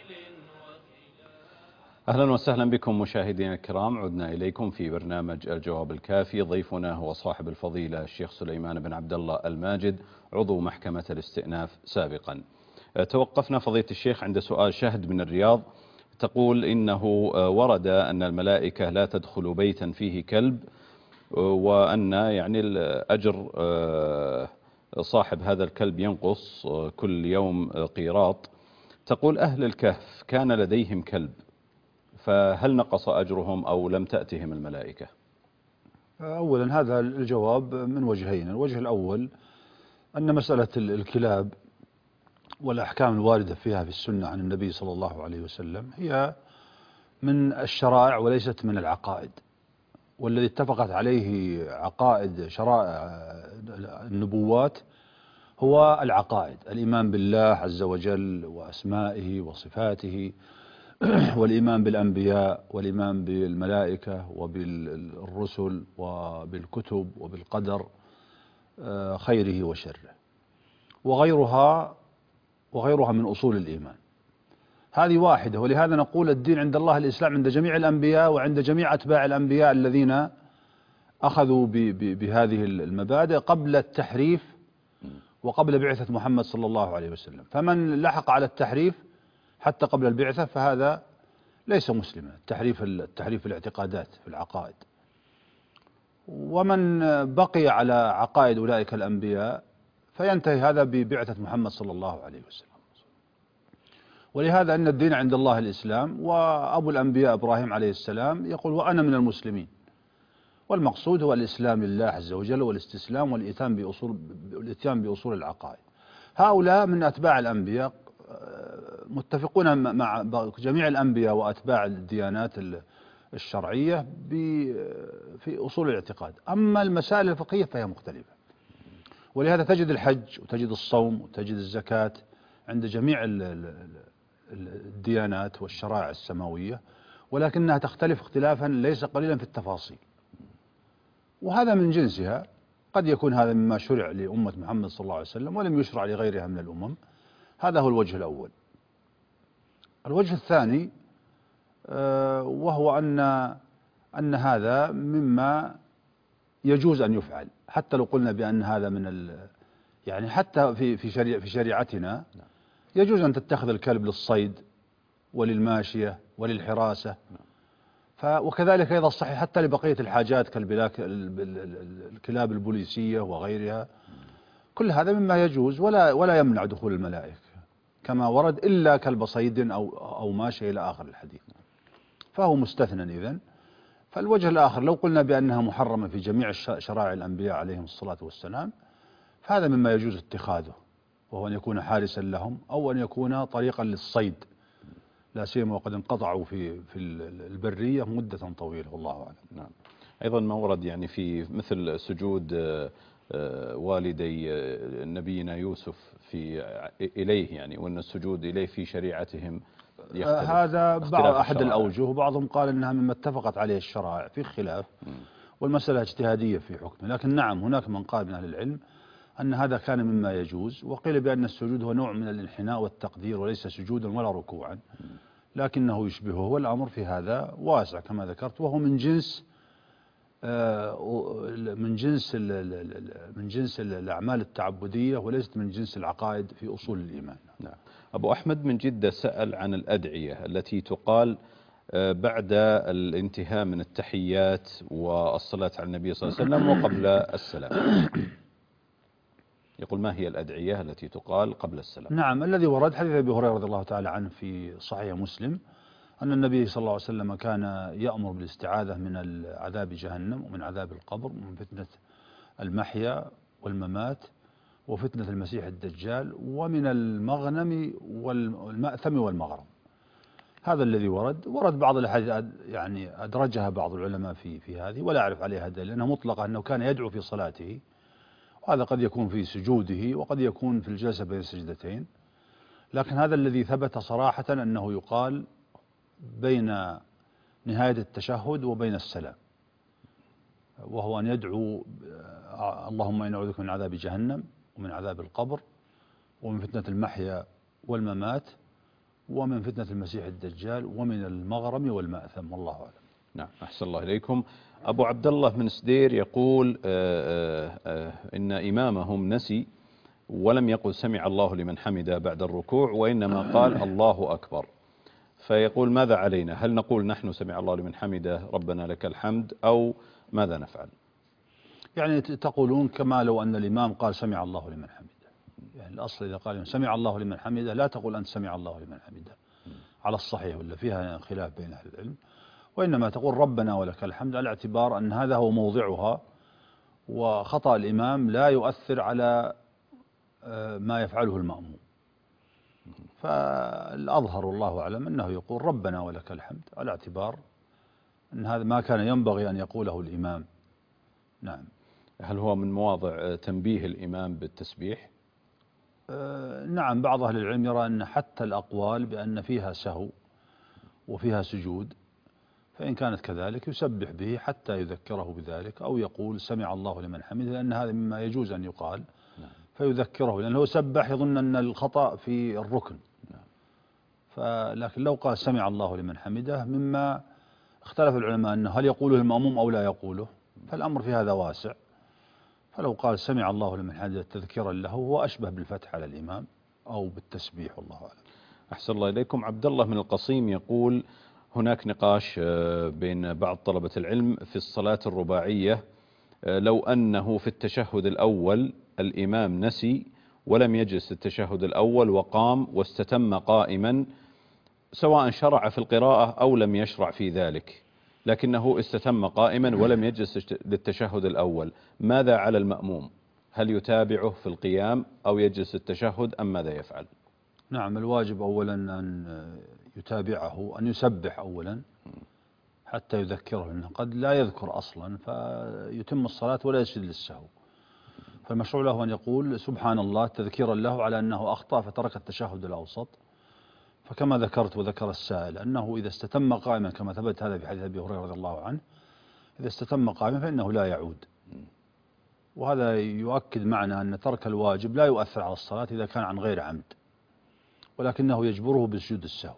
أهلا وسهلا بكم مشاهدينا الكرام، عدنا إليكم في برنامج الجواب الكافي. ضيفنا هو صاحب الفضيلة الشيخ سليمان بن عبد الله الماجد، عضو محكمة الاستئناف سابقا. توقفنا فضيلة الشيخ عند سؤال شهد من الرياض، تقول إنه ورد أن الملائكة لا تدخل بيتا فيه كلب، وأن يعني الأجر صاحب هذا الكلب ينقص كل يوم قيراط. تقول أهل الكهف كان لديهم كلب، فهل نقص أجرهم أو لم تأتهم الملائكة؟ أولا هذا الجواب من وجهين. الوجه الأول أن مسألة الكلاب والأحكام الواردة فيها في السنة عن النبي صلى الله عليه وسلم هي من الشرائع وليست من العقائد، والذي اتفقت عليه عقائد شرائع النبوات هو العقائد، الإيمان بالله عز وجل وأسمائه وصفاته، والإيمان بالأنبياء، والإيمان بالملائكة وبالرسل وبالكتب وبالقدر خيره وشره، وغيرها من أصول الإيمان. هذه واحدة، ولهذا نقول الدين عند الله الإسلام عند جميع الأنبياء وعند جميع أتباع الأنبياء الذين أخذوا بهذه المبادئ قبل التحريف وقبل بعثة محمد صلى الله عليه وسلم. فمن لحق على التحريف حتى قبل البعثة فهذا ليس مسلما، التحريف الاعتقادات في العقائد. ومن بقي على عقائد أولئك الأنبياء فينتهي هذا ببعثة محمد صلى الله عليه وسلم. ولهذا أن الدين عند الله الإسلام، وأبو الأنبياء إبراهيم عليه السلام يقول وأنا من المسلمين، والمقصود هو الإسلام لله عز وجل والاستسلام والإتيان بأصول العقائد. هؤلاء من أتباع الأنبياء متفقون مع جميع الأنبياء وأتباع الديانات الشرعية في أصول الاعتقاد. أما المسائل الفقهية فهي مختلفة، ولهذا تجد الحج وتجد الصوم وتجد الزكاة عند جميع الديانات والشرائع السماوية، ولكنها تختلف اختلافا ليس قليلا في التفاصيل، وهذا من جنسها. قد يكون هذا مما شرع لأمة محمد صلى الله عليه وسلم ولم يشرع لغيرها من الأمم. هذا هو الوجه الأول. الوجه الثاني وهو أن هذا مما يجوز أن يفعل، حتى لو قلنا بأن هذا من يعني حتى في شريعتنا يجوز أن تتخذ الكلب للصيد وللماشية وللحراسة، وكذلك أيضا صحيح حتى لبقية الحاجات كالكلاب البوليسية وغيرها. كل هذا مما يجوز ولا يمنع دخول الملائكة كما ورد، إلا كلب صيد أو ماشية إلى آخر الحديث، فهو مستثنى إذن. فالوجه الآخر لو قلنا بأنها محرمة في جميع شرائع الأنبياء عليهم الصلاة والسلام، فهذا مما يجوز اتخاذه، وهو أن يكون حارسا لهم أو أن يكون طريقا للصيد، لا سيما وقد انقطعوا في البرية مدة طويلة والله أعلم. نعم. أيضا ما ورد يعني في مثل سجود والدي نبينا يوسف إليه، يعني وأن السجود إليه في شريعتهم يختلف. هذا أحد الأوجه، وبعضهم قال أنها مما اتفقت عليه الشرائع، في خلاف والمسألة اجتهادية في حكمه. لكن نعم هناك من قال من أهل العلم أن هذا كان مما يجوز، وقيل بأن السجود هو نوع من الانحناء والتقدير وليس سجودا ولا ركوعا، لكنه يشبهه، والأمر في هذا واسع كما ذكرت، وهو من جنس الأعمال التعبدية وليست من جنس العقائد في أصول الإيمان. نعم. أبو أحمد من جدة سأل عن الأدعية التي تقال بعد الانتهاء من التحيات والصلاة على النبي صلى الله عليه وسلم وقبل السلام. يقول ما هي الأدعية التي تقال قبل السلام؟ نعم، الذي ورد حديث أبي هريرة رضي الله تعالى عنه في صحيح مسلم أن النبي صلى الله عليه وسلم كان يأمر بالاستعاذة من عذاب جهنم ومن عذاب القبر ومن فتنة المحيا والممات وفتنة المسيح الدجال ومن المغنم والمأثم والمغرم. هذا الذي ورد بعض الأحاديث يعني أدرجها بعض العلماء في هذه، ولا أعرف عليها دليل، لأنها مطلقة أنه كان يدعو في صلاته، وهذا قد يكون في سجوده وقد يكون في الجلسة بين السجدتين، لكن هذا الذي ثبت صراحة أنه يقال بين نهاية التشهد وبين السلام، وهو أن يدعو اللهم إنا نعوذ بك من عذاب جهنم ومن عذاب القبر ومن فتنة المحيا والممات ومن فتنة المسيح الدجال ومن المغرم والمأثم، والله أعلم. نعم، أحسن الله إليكم. أبو عبد الله من سدير يقول إن إمامهم نسي ولم يقل سمع الله لمن حمده بعد الركوع، وإنما قال الله أكبر، فيقول ماذا علينا؟ هل نقول نحن سمع الله لمن حمده ربنا لك الحمد، أو ماذا نفعل؟ يعني تقولون كما لو أن الإمام قال سمع الله لمن حمده، يعني الأصل إذا قال سمع الله لمن حمده لا تقول أنت سمع الله لمن حمده على الصحيح، ولا فيها خلاف بين أهل العلم، وإنما تقول ربنا ولك الحمد، على اعتبار أن هذا هو موضعها، وخطأ الإمام لا يؤثر على ما يفعله المأموم. فالأظهر والله أعلم أنه يقول ربنا ولك الحمد، على اعتبار أن هذا ما كان ينبغي أن يقوله الإمام. نعم. هل هو من مواضع تنبيه الإمام بالتسبيح؟ نعم، بعض أهل العلم يرى أن حتى الأقوال بأن فيها سهو وفيها سجود، فإن كانت كذلك يسبح به حتى يذكره بذلك، أو يقول سمع الله لمن حمده، لأن هذا مما يجوز أن يقال فيذكره، لأنه سبح يظن أن الخطأ في الركن. لكن لو قال سمع الله لمن حمده، مما اختلف العلماء أنه هل يقوله المأموم أو لا يقوله، فالأمر في هذا واسع، فلو قال سمع الله لمن حمده تذكيرا له هو أشبه بالفتح على الإمام أو بالتسبيح، والله أعلم. أحسن الله إليكم. عبد الله من القصيم يقول هناك نقاش بين بعض طلبة العلم في الصلاة الرباعية، لو أنه في التشهد الأول الإمام نسي ولم يجلس التشهد الأول وقام واستتم قائما، سواء شرع في القراءة أو لم يشرع في ذلك، لكنه استتم قائما ولم يجلس للتشهد الأول، ماذا على المأموم؟ هل يتابعه في القيام أو يجلس التشهد أم ماذا يفعل؟ نعم، الواجب أولا أن يتابعه، أن يسبح أولا حتى يذكره، لأنه قد لا يذكر أصلا فيتم الصلاة ولا يسجد للسهو، فالمشروع له أن يقول سبحان الله تذكيرا له على أنه أخطأ فترك التشهد الأوسط. فكما ذكرت وذكر السائل أنه إذا استتم قائما، كما ثبت هذا في حديث أبي هريرة رضي الله عنه، إذا استتم قائما فإنه لا يعود، وهذا يؤكد معنى أن ترك الواجب لا يؤثر على الصلاة إذا كان عن غير عمد، ولكنه يجبره بسجود السهو.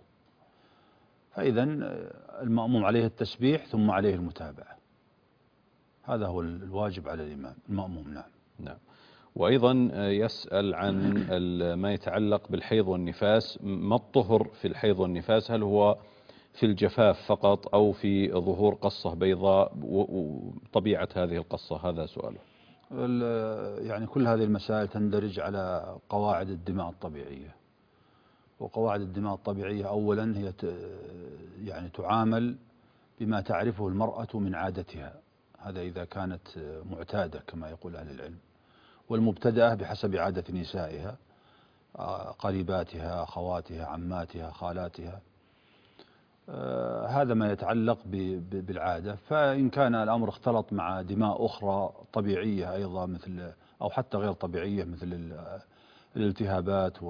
فإذا المأموم عليه التسبيح ثم عليه المتابعة، هذا هو الواجب على الإمام المأموم. نعم. وأيضا يسأل عن ما يتعلق بالحيض والنفاس، ما الطهر في الحيض والنفاس؟ هل هو في الجفاف فقط أو في ظهور قصة بيضاء، وطبيعة هذه القصة؟ هذا سؤاله. يعني كل هذه المسائل تندرج على قواعد الدماء الطبيعية، وقواعد الدماء الطبيعية أولا هي يعني تعامل بما تعرفه المرأة من عادتها، هذا إذا كانت معتادة كما يقول أهل العلم، والمبتدأة بحسب عادة نسائها، قريباتها، أخواتها، عماتها، خالاتها، هذا ما يتعلق بالعادة. فإن كان الأمر اختلط مع دماء أخرى طبيعية أيضا مثل أو حتى غير طبيعية مثل الالتهابات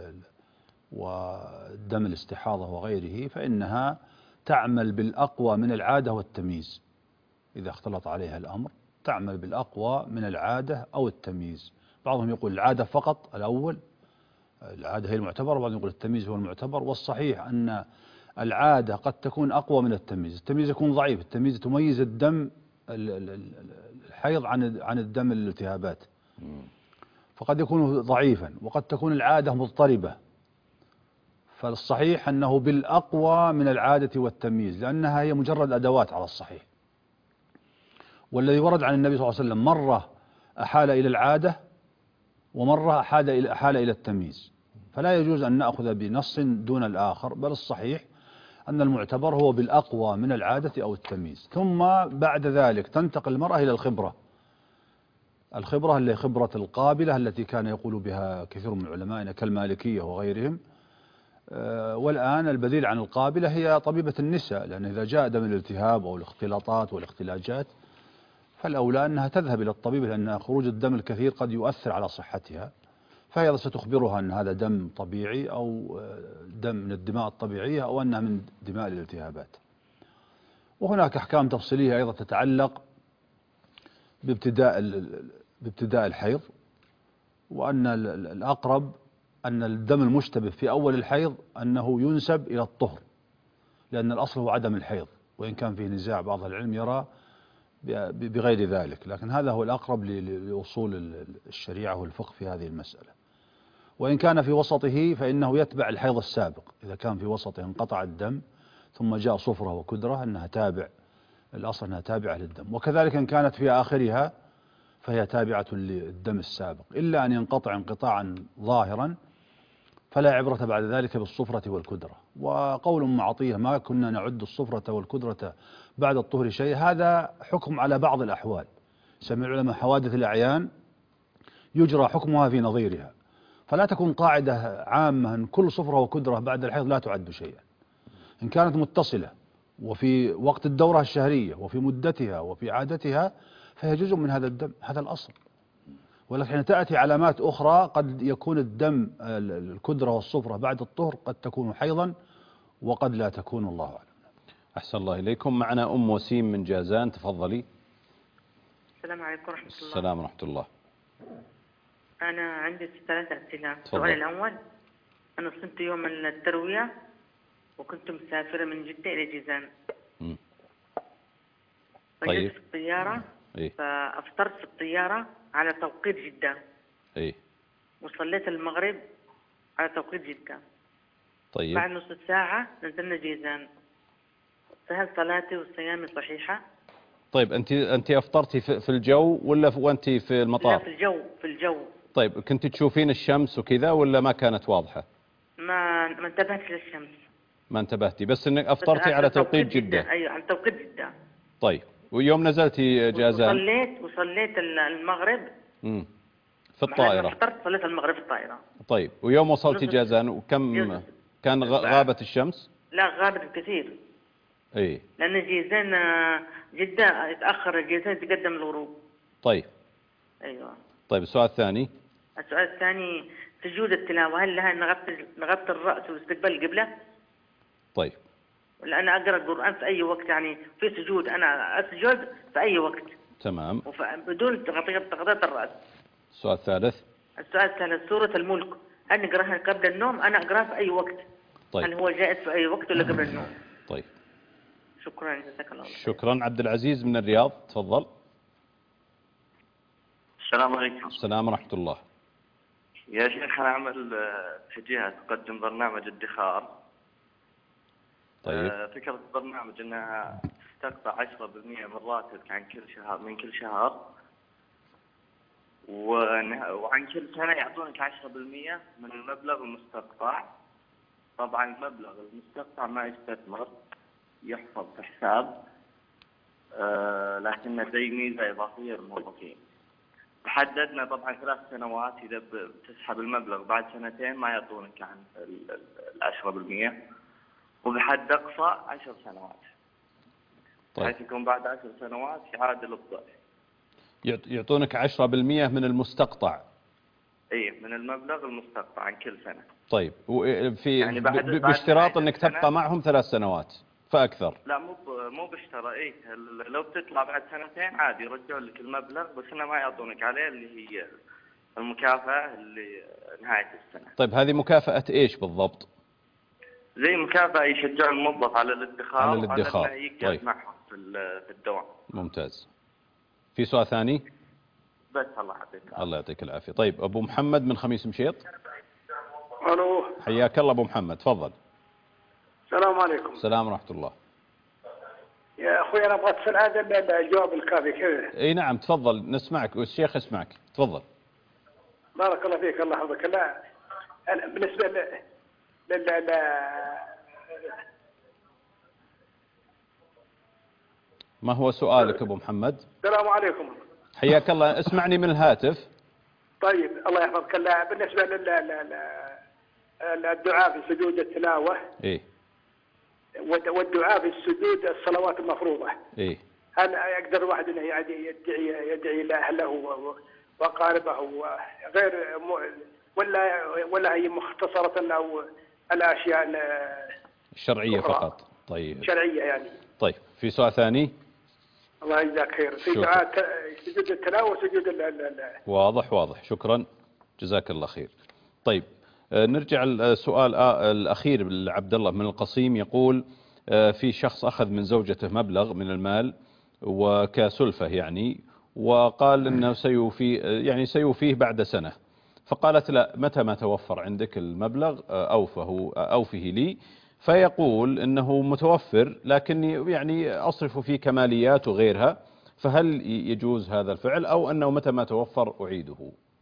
والدم الاستحاضة وغيره، فإنها تعمل بالأقوى من العادة والتمييز. إذا اختلط عليها الأمر تعمل بالأقوى من العادة أو التمييز. بعضهم يقول العادة فقط الأول، العادة هي المعتبرة، وبعضهم يقول التمييز هو المعتبر. والصحيح أن العادة قد تكون أقوى من التمييز، التمييز يكون ضعيف، التمييز تميز الدم الحيض عن الدم الالتهابات، فقد يكون ضعيفا، وقد تكون العادة مضطربة، فالصحيح أنه بالأقوى من العادة والتمييز، لأنها هي مجرد أدوات على الصحيح. والذي ورد عن النبي صلى الله عليه وسلم مرة أحال إلى العادة ومرة أحال إلى التمييز، فلا يجوز أن نأخذ بنص دون الآخر، بل الصحيح أن المعتبر هو بالأقوى من العادة أو التمييز. ثم بعد ذلك تنتقل المرأة إلى الخبرة اللي خبرة القابلة التي كان يقول بها كثير من علمائنا كالمالكية وغيرهم، والآن البديل عن القابلة هي طبيبة النساء، لأن إذا جاء دم الالتهاب أو الاختلاطات والاختلاجات فالأولى أنها تذهب إلى الطبيب، لأن خروج الدم الكثير قد يؤثر على صحتها، فهي ستخبرها أن هذا دم طبيعي أو دم من الدماء الطبيعية أو أنها من دماء الالتهابات. وهناك أحكام تفصيلية أيضا تتعلق بابتداء الحيض، وأن الأقرب أن الدم المشتبه في أول الحيض أنه ينسب إلى الطهر، لأن الأصل هو عدم الحيض، وإن كان فيه نزاع بعض العلم يرى بغير ذلك، لكن هذا هو الأقرب لأصول الشريعة والفقه في هذه المسألة. وإن كان في وسطه فإنه يتبع الحيض السابق، إذا كان في وسطه انقطع الدم ثم جاء صفرة وكدرة أنها تابع، الأصل أنها تابعة للدم، وكذلك إن كانت في آخرها فهي تابعة للدم السابق، إلا أن ينقطع انقطاعا ظاهرا فلا عبرة بعد ذلك بالصفرة والكدرة. وقول أم عطية ما كنا نعد الصفرة والكدرة بعد الطهر شيء، هذا حكم على بعض الأحوال، سمع العلماء حوادث الأعيان يجرى حكمها في نظيرها، فلا تكون قاعدة عامة أن كل صفرة وكدرة بعد الحيض لا تعد شيئا. إن كانت متصلة وفي وقت الدورة الشهرية وفي مدتها وفي عادتها فهي جزء من هذا الدم، هذا الأصل. ولكن تأتي علامات أخرى قد يكون الدم الكدرة والصفرة بعد الطهر قد تكون حيضا وقد لا تكون، الله أعلم. أحسن الله إليكم. معنا أم وسيم من جازان، تفضلي. السلام عليكم ورحمة الله. السلام ورحمة الله. أنا عندي 3 أسئلة. السؤال الأول، أنا صمت يوم التروية وكنت مسافرة من جدة إلى جيزان. طيب. في الطيارة إيه؟ فأفطرت في الطيارة على توقيت جدة. إيه؟ وصليت المغرب على توقيت جدة. طيب. بعد نص ساعة نزلنا جيزان، فهل صلاتي وصيامي صحيحة؟ طيب أنت أفطرتي في الجو ولا وأنت في المطار؟ لا، في الجو. طيب كنت تشوفين الشمس وكذا ولا ما كانت واضحة؟ ما انتبهت للشمس. ما انتبهتي، بس انك افطرتي على توقيت جدة. ايوه على توقيت جدة. طيب، ويوم نزلتي جازان وصليت المغرب في الطائرة. فطرت صليت المغرب في الطائرة. طيب، ويوم وصلتي جازان وكم كان غابت الشمس؟ لا، غابت كثير. اي، لأن جيزان جدة يتأخر، جيزان تقدم الغروب. طيب. ايوه. طيب، السؤال الثاني. السؤال الثاني، سجود التلاوة هل لها نغبت الرأس واستقبال القبلة؟ طيب. لأن أقرأ القرآن في أي وقت، يعني في سجود أنا أسجد في أي وقت. تمام. بدون تغطية الرأس. السؤال الثالث. السؤال الثالث، سورة الملك هل نقرأها قبل النوم؟ أنا أقرأها في أي وقت. طيب. هل هو جائز في أي وقت ولا قبل النوم؟ طيب. شكرا، جزاك الله خير. شكرا. عبد العزيز من الرياض، تفضل. السلام عليكم. السلام ورحمة الله. يا شيخ، أنا أعمل في جهة تقدم برنامج ادخار. طيب. فكرة البرنامج أنها تقطع 10% من راتبك عن كل شهر، من كل شهر، وعن كل سنة يعطونك 10% من المبلغ المستقطع. طبعا المبلغ المستقطع ما يستثمر، يحفظ في حساب، لكنه زي ميزة إضافية للموظفين. حددنا طبعا 3 سنوات، إذا بتسحب المبلغ بعد 2 ما يعطونك عن 10%، وبحد أقصى 10 سنوات. طيب. حيث يكون بعد 10 سنوات يعادل الضعف. يعطونك 10% من المستقطع. اي، من المبلغ المستقطع عن كل سنة. طيب، وفي يعني باشتراط انك تبقى معهم 3 سنوات فاكثر. لا، مو باشتراط. اي، لو بتطلع بعد 2 عادي يرجعون لك المبلغ، بس انه ما يعطونك عليه اللي هي المكافأة اللي نهاية السنة. طيب، هذه مكافأة ايش بالضبط؟ زي مكافأة يشجع الموظف على الادخار، على الادخار. وعلى انه يقعد طيب. معهم في الدوام. ممتاز. في سؤال ثاني؟ بس الله يعطيك العافية. الله يعطيك العافية. طيب، ابو محمد من خميس مشيط. الو. حياك الله ابو محمد، تفضل. السلام عليكم. السلام ورحمة الله. يا اخوي انا ابغى اسال هذا الجواب الكافي كذا. اي نعم، تفضل نسمعك والشيخ يسمعك، تفضل. بارك الله فيك، الله يحفظك. لا، أنا بالنسبه ما هو سؤالك ابو محمد؟ السلام عليكم. حياك الله، اسمعني من الهاتف. طيب، الله يحفظك. لا، بالنسبه الدعاء في سجود التلاوة إيه والدعاء في السجود الصلوات المفروضة. إيه هل يقدر الواحد أنه يدعي لأهله وأقاربه غير ولا هي مختصرة أو الأشياء الشرعية فقط؟ طيب شرعية يعني. طيب في سؤال ثاني؟ الله يجزاك خير. في دعاء سجود التلاوة وسجود واضح شكرا جزاك الله خير. طيب نرجع السؤال الأخير لعبد الله من القصيم، يقول في شخص أخذ من زوجته مبلغ من المال وكسلفة يعني، وقال أنه سيوفيه بعد سنة، فقالت لا متى ما توفر عندك المبلغ أوفه لي، فيقول أنه متوفر لكني يعني أصرف فيه كماليات وغيرها، فهل يجوز هذا الفعل أو أنه متى ما توفر أعيده؟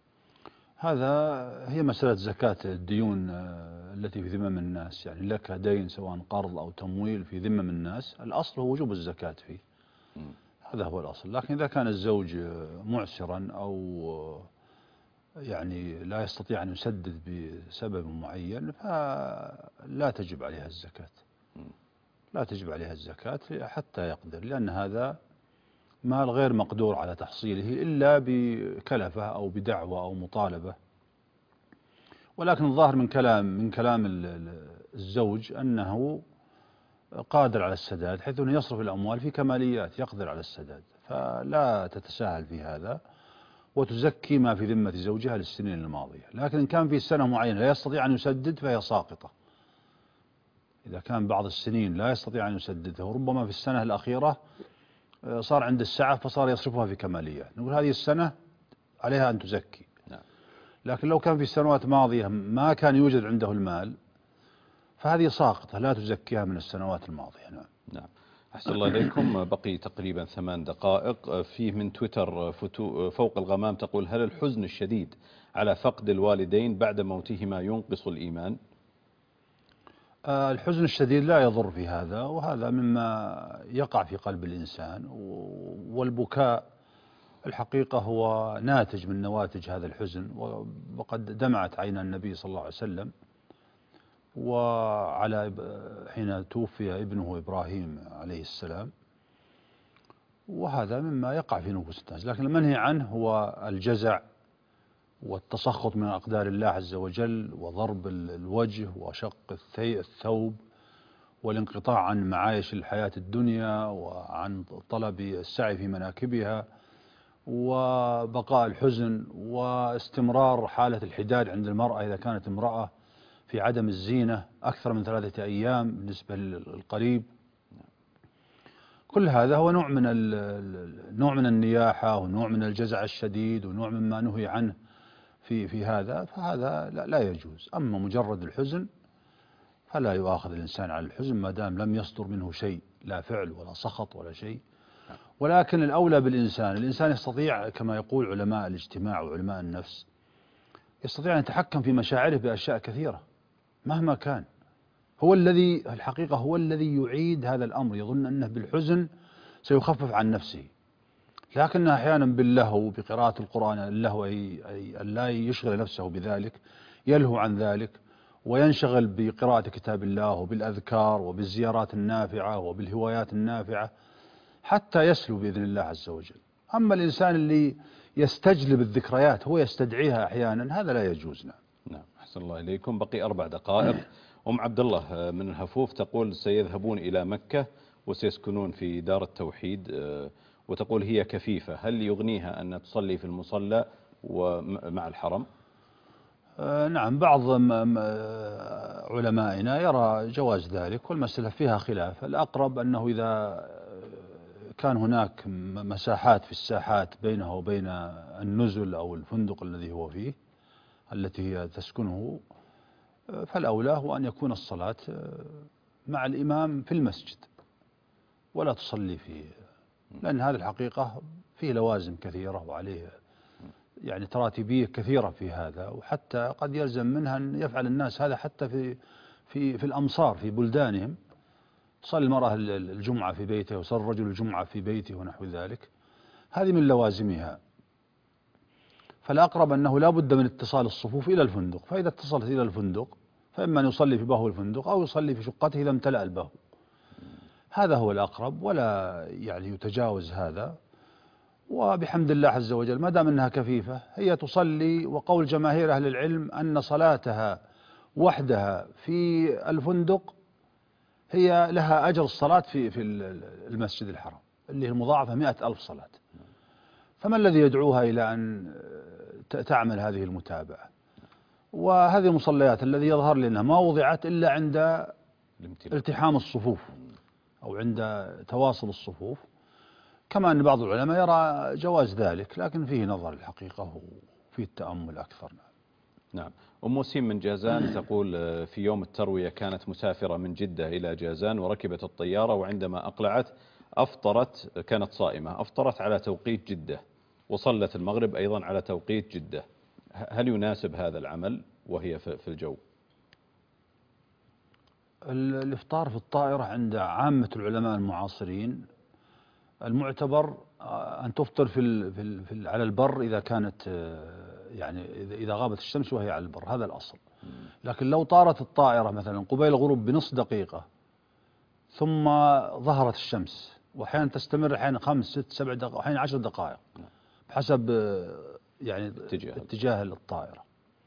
هي مسألة زكاة الديون التي في ذمم الناس، يعني لك دين سواء قرض أو تمويل في ذمم الناس، الأصل هو وجوب الزكاة فيه، هذا هو الأصل. لكن إذا كان الزوج معسرا أو يعني لا يستطيع أن يسدد بسبب معين فلا تجب عليها الزكاة، لا تجب عليها الزكاة حتى يقدر، لأن هذا مال غير مقدور على تحصيله إلا بكلفة أو بدعوة أو مطالبة. ولكن الظاهر من كلام الزوج أنه قادر على السداد، حيث أنه يصرف الأموال في كماليات يقدر على السداد، فلا تتساهل في هذا وتزكي ما في ذمة زوجها للسنين الماضية. لكن إن كان في سنة معينة لا يستطيع أن يسدد فهي ساقطة. إذا كان بعض السنين لا يستطيع أن يسددها وربما في السنة الأخيرة صار عند السعة فصار يصرفها في كماليات، نقول هذه السنة عليها أن تزكي. لكن لو كان في سنوات ماضية ما كان يوجد عنده المال فهذه ساقطة لا تزكيها من السنوات الماضية. نعم. أحسن الله إليكم، بقي تقريبا 8 دقائق. فيه من تويتر فوق الغمام تقول: هل الحزن الشديد على فقد الوالدين بعد موتهما ينقص الإيمان؟ الحزن الشديد لا يضر في هذا، وهذا مما يقع في قلب الإنسان، والبكاء الحقيقة هو ناتج من نواتج هذا الحزن، وقد دمعت عين النبي صلى الله عليه وسلم وعلى حين توفي ابنه إبراهيم عليه السلام، وهذا مما يقع في نفوس الناس. لكن المنهي عنه هو الجزع والتسخط من أقدار الله عز وجل وضرب الوجه وشق الثوب والانقطاع عن معايش الحياة الدنيا وعن طلب السعي في مناكبها وبقاء الحزن واستمرار حالة الحداد عند المرأة إذا كانت امرأة في عدم الزينة أكثر من 3 أيام بالنسبة للقريب. كل هذا هو نوع من النياحة ونوع من الجزع الشديد ونوع مما نهي عنه في هذا، فهذا لا يجوز. أما مجرد الحزن فلا يؤاخذ الإنسان على الحزن ما دام لم يصدر منه شيء، لا فعل ولا سخط ولا شيء. ولكن الأولى الإنسان يستطيع كما يقول علماء الاجتماع وعلماء النفس، يستطيع أن يتحكم في مشاعره بأشياء كثيرة مهما كان. هو الذي يعيد هذا الأمر، يظن أنه بالحزن سيخفف عن نفسه، لكنه أحيانا باللهو بقراءة القرآن اللهو لا يشغل نفسه بذلك، يلهو عن ذلك وينشغل بقراءة كتاب الله وبالأذكار وبالزيارات النافعة وبالهوايات النافعة حتى يسلو بإذن الله عز وجل. أما الإنسان اللي يستجلب الذكريات هو يستدعيها أحيانا، هذا لا يجوز. نعم. أحسن الله إليكم، بقي 4 دقائق. عبد الله من الهفوف تقول: سيذهبون إلى مكة وسيسكنون في دار التوحيد، وتقول هي كفيفة، هل يغنيها أن تصلي في المصلى ومع الحرم؟ نعم، بعض علمائنا يرى جواز ذلك، والمسألة فيها خلاف. الأقرب أنه إذا كان هناك مساحات في الساحات بينه وبين النزل أو الفندق الذي هو فيه التي هي تسكنه، فالأولى هو أن يكون الصلاة مع الإمام في المسجد ولا تصلي فيه، لأن هذه الحقيقة فيه لوازم كثيرة وعليه يعني تراتبية كثيرة في هذا، وحتى قد يلزم منها أن يفعل الناس هذا حتى في الأمصار في بلدانهم، تصلي المرأة الجمعة في بيته وصلي الرجل الجمعة في بيته ونحو ذلك، هذه من لوازمها. فالأقرب أنه لا بد من اتصال الصفوف إلى الفندق، فإذا اتصلت إلى الفندق فإما أن يصلي في بهو الفندق أو يصلي في شقته إذا امتلأ البهو. هذا هو الأقرب، ولا يعني يتجاوز هذا. وبحمد الله عز وجل ما دام أنها كفيفة هي تصلي، وقول جماهير أهل العلم أن صلاتها وحدها في الفندق هي لها أجر الصلاة في المسجد الحرام اللي هي المضاعفة 100,000 صلاة. فما الذي يدعوها إلى أن تعمل هذه المتابعة؟ وهذه المصليات الذي يظهر لي أنها ما وضعت إلا عند التحام الصفوف أو عند تواصل الصفوف، كما أن بعض العلماء يرى جواز ذلك، لكن فيه نظر الحقيقة وفيه التأمل أكثر. نعم. أم وسيم من جازان تقول في يوم التروية كانت مسافرة من جدة إلى جازان وركبت الطيارة، وعندما أقلعت أفطرت، كانت صائمة، أفطرت على توقيت جدة وصلت المغرب أيضا على توقيت جدة. هل يناسب هذا العمل وهي في الجو؟ الإفطار في الطائرة عند عامة العلماء المعاصرين المعتبر أن تفطر على البر إذا كانت يعني إذا غابت الشمس وهي على البر، هذا الأصل. لكن لو طارت الطائرة مثلا قبيل الغروب بنصف دقيقة ثم ظهرت الشمس، وأحيانا تستمر أحيانا 5 6 7 دقائق وأحيانا 10 دقائق بحسب يعني اتجاه الطائرة،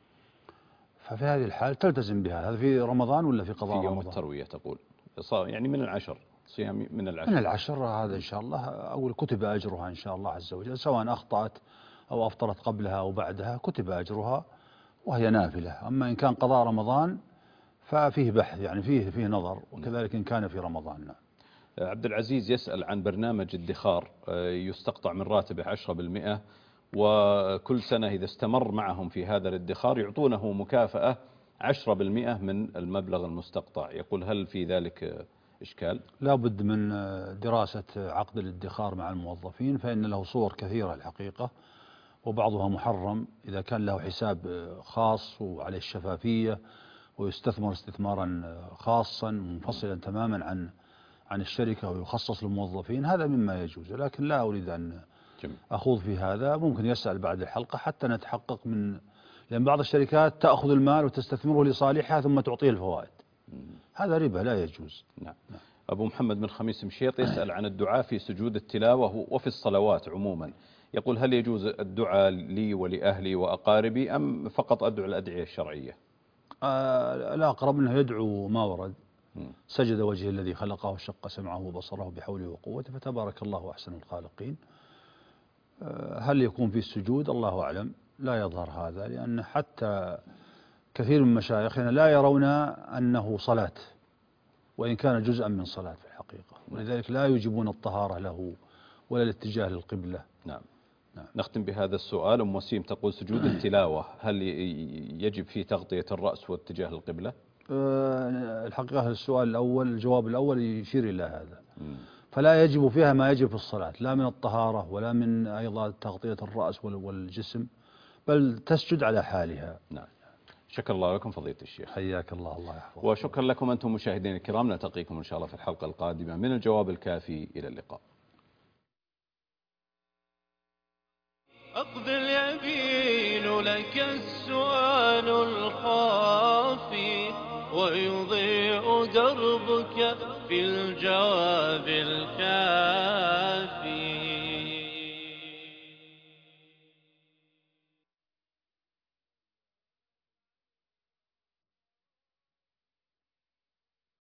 ففي هذه الحال تلتزم بها. هذا في رمضان ولا في قضاء رمضان؟ في يوم التروية تقول يعني من العشر، صيام من العشر. من العشر هذا إن شاء الله أقول كتب أجرها إن شاء الله عز وجل، سواء أخطأت أو أفطرت قبلها أو بعدها كتب أجرها وهي نافلة. أما إن كان قضاء رمضان ففيه بحث، يعني فيه نظر، وكذلك إن كان في رمضان. عبد العزيز يسأل عن برنامج ادخار يستقطع من راتبه 10%، وكل سنة إذا استمر معهم في هذا الادخار يعطونه مكافأة 10% من المبلغ المستقطع. يقول هل في ذلك إشكال؟ لا بد من دراسة عقد الادخار مع الموظفين، فإن له صور كثيرة الحقيقة، وبعضها محرم إذا كان له حساب خاص وعليه الشفافية ويستثمر استثمارا خاصا منفصلا تماما عن الشركة ويخصص للموظفين، هذا مما يجوز. لكن لا أريد أن أخوض في هذا، ممكن يسأل بعد الحلقة حتى نتحقق لأن بعض الشركات تأخذ المال وتستثمره لصالحها ثم تعطيه الفوائد، هذا ربا لا يجوز. نعم. أبو محمد من خميس مشيط يسأل عن الدعاء في سجود التلاوة وفي الصلوات عموما. يقول هل يجوز الدعاء لي ولأهلي وأقاربي أم فقط أدعو الأدعية الشرعية؟ لا، أقرب أنه يدعو ما ورد. سجد وجه الذي خلقه وشق سمعه وبصره بحوله وقوته فتبارك الله أحسن الخالقين. هل يكون في السجود؟ الله أعلم، لا يظهر هذا، لأن حتى كثير من مشايخنا لا يرون أنه صلاة، وإن كان جزءا من صلاة في الحقيقة، ولذلك لا يجيبون الطهارة له ولا الاتجاه للقبلة. نعم. نختم بهذا السؤال. أم وسيم تقول سجود التلاوة هل يجب فيه تغطية الرأس واتجاه القبلة؟ الحقيقة السؤال الأول، الجواب الأول يشير إلى هذا. فلا يجب فيها ما يجب في الصلاة، لا من الطهارة ولا من أيضا تغطية الرأس والجسم، بل تسجد على حالها. نعم. شكر الله لكم فضيلة الشيخ. حياك الله، الله يحفظك. وشكرا لكم أنتم مشاهدين الكرام، نلتقيكم إن شاء الله في الحلقة القادمة من الجواب الكافي. إلى اللقاء. أقبل يبين لك السؤال الخافي ويضيء دربك في الجواب الكافي.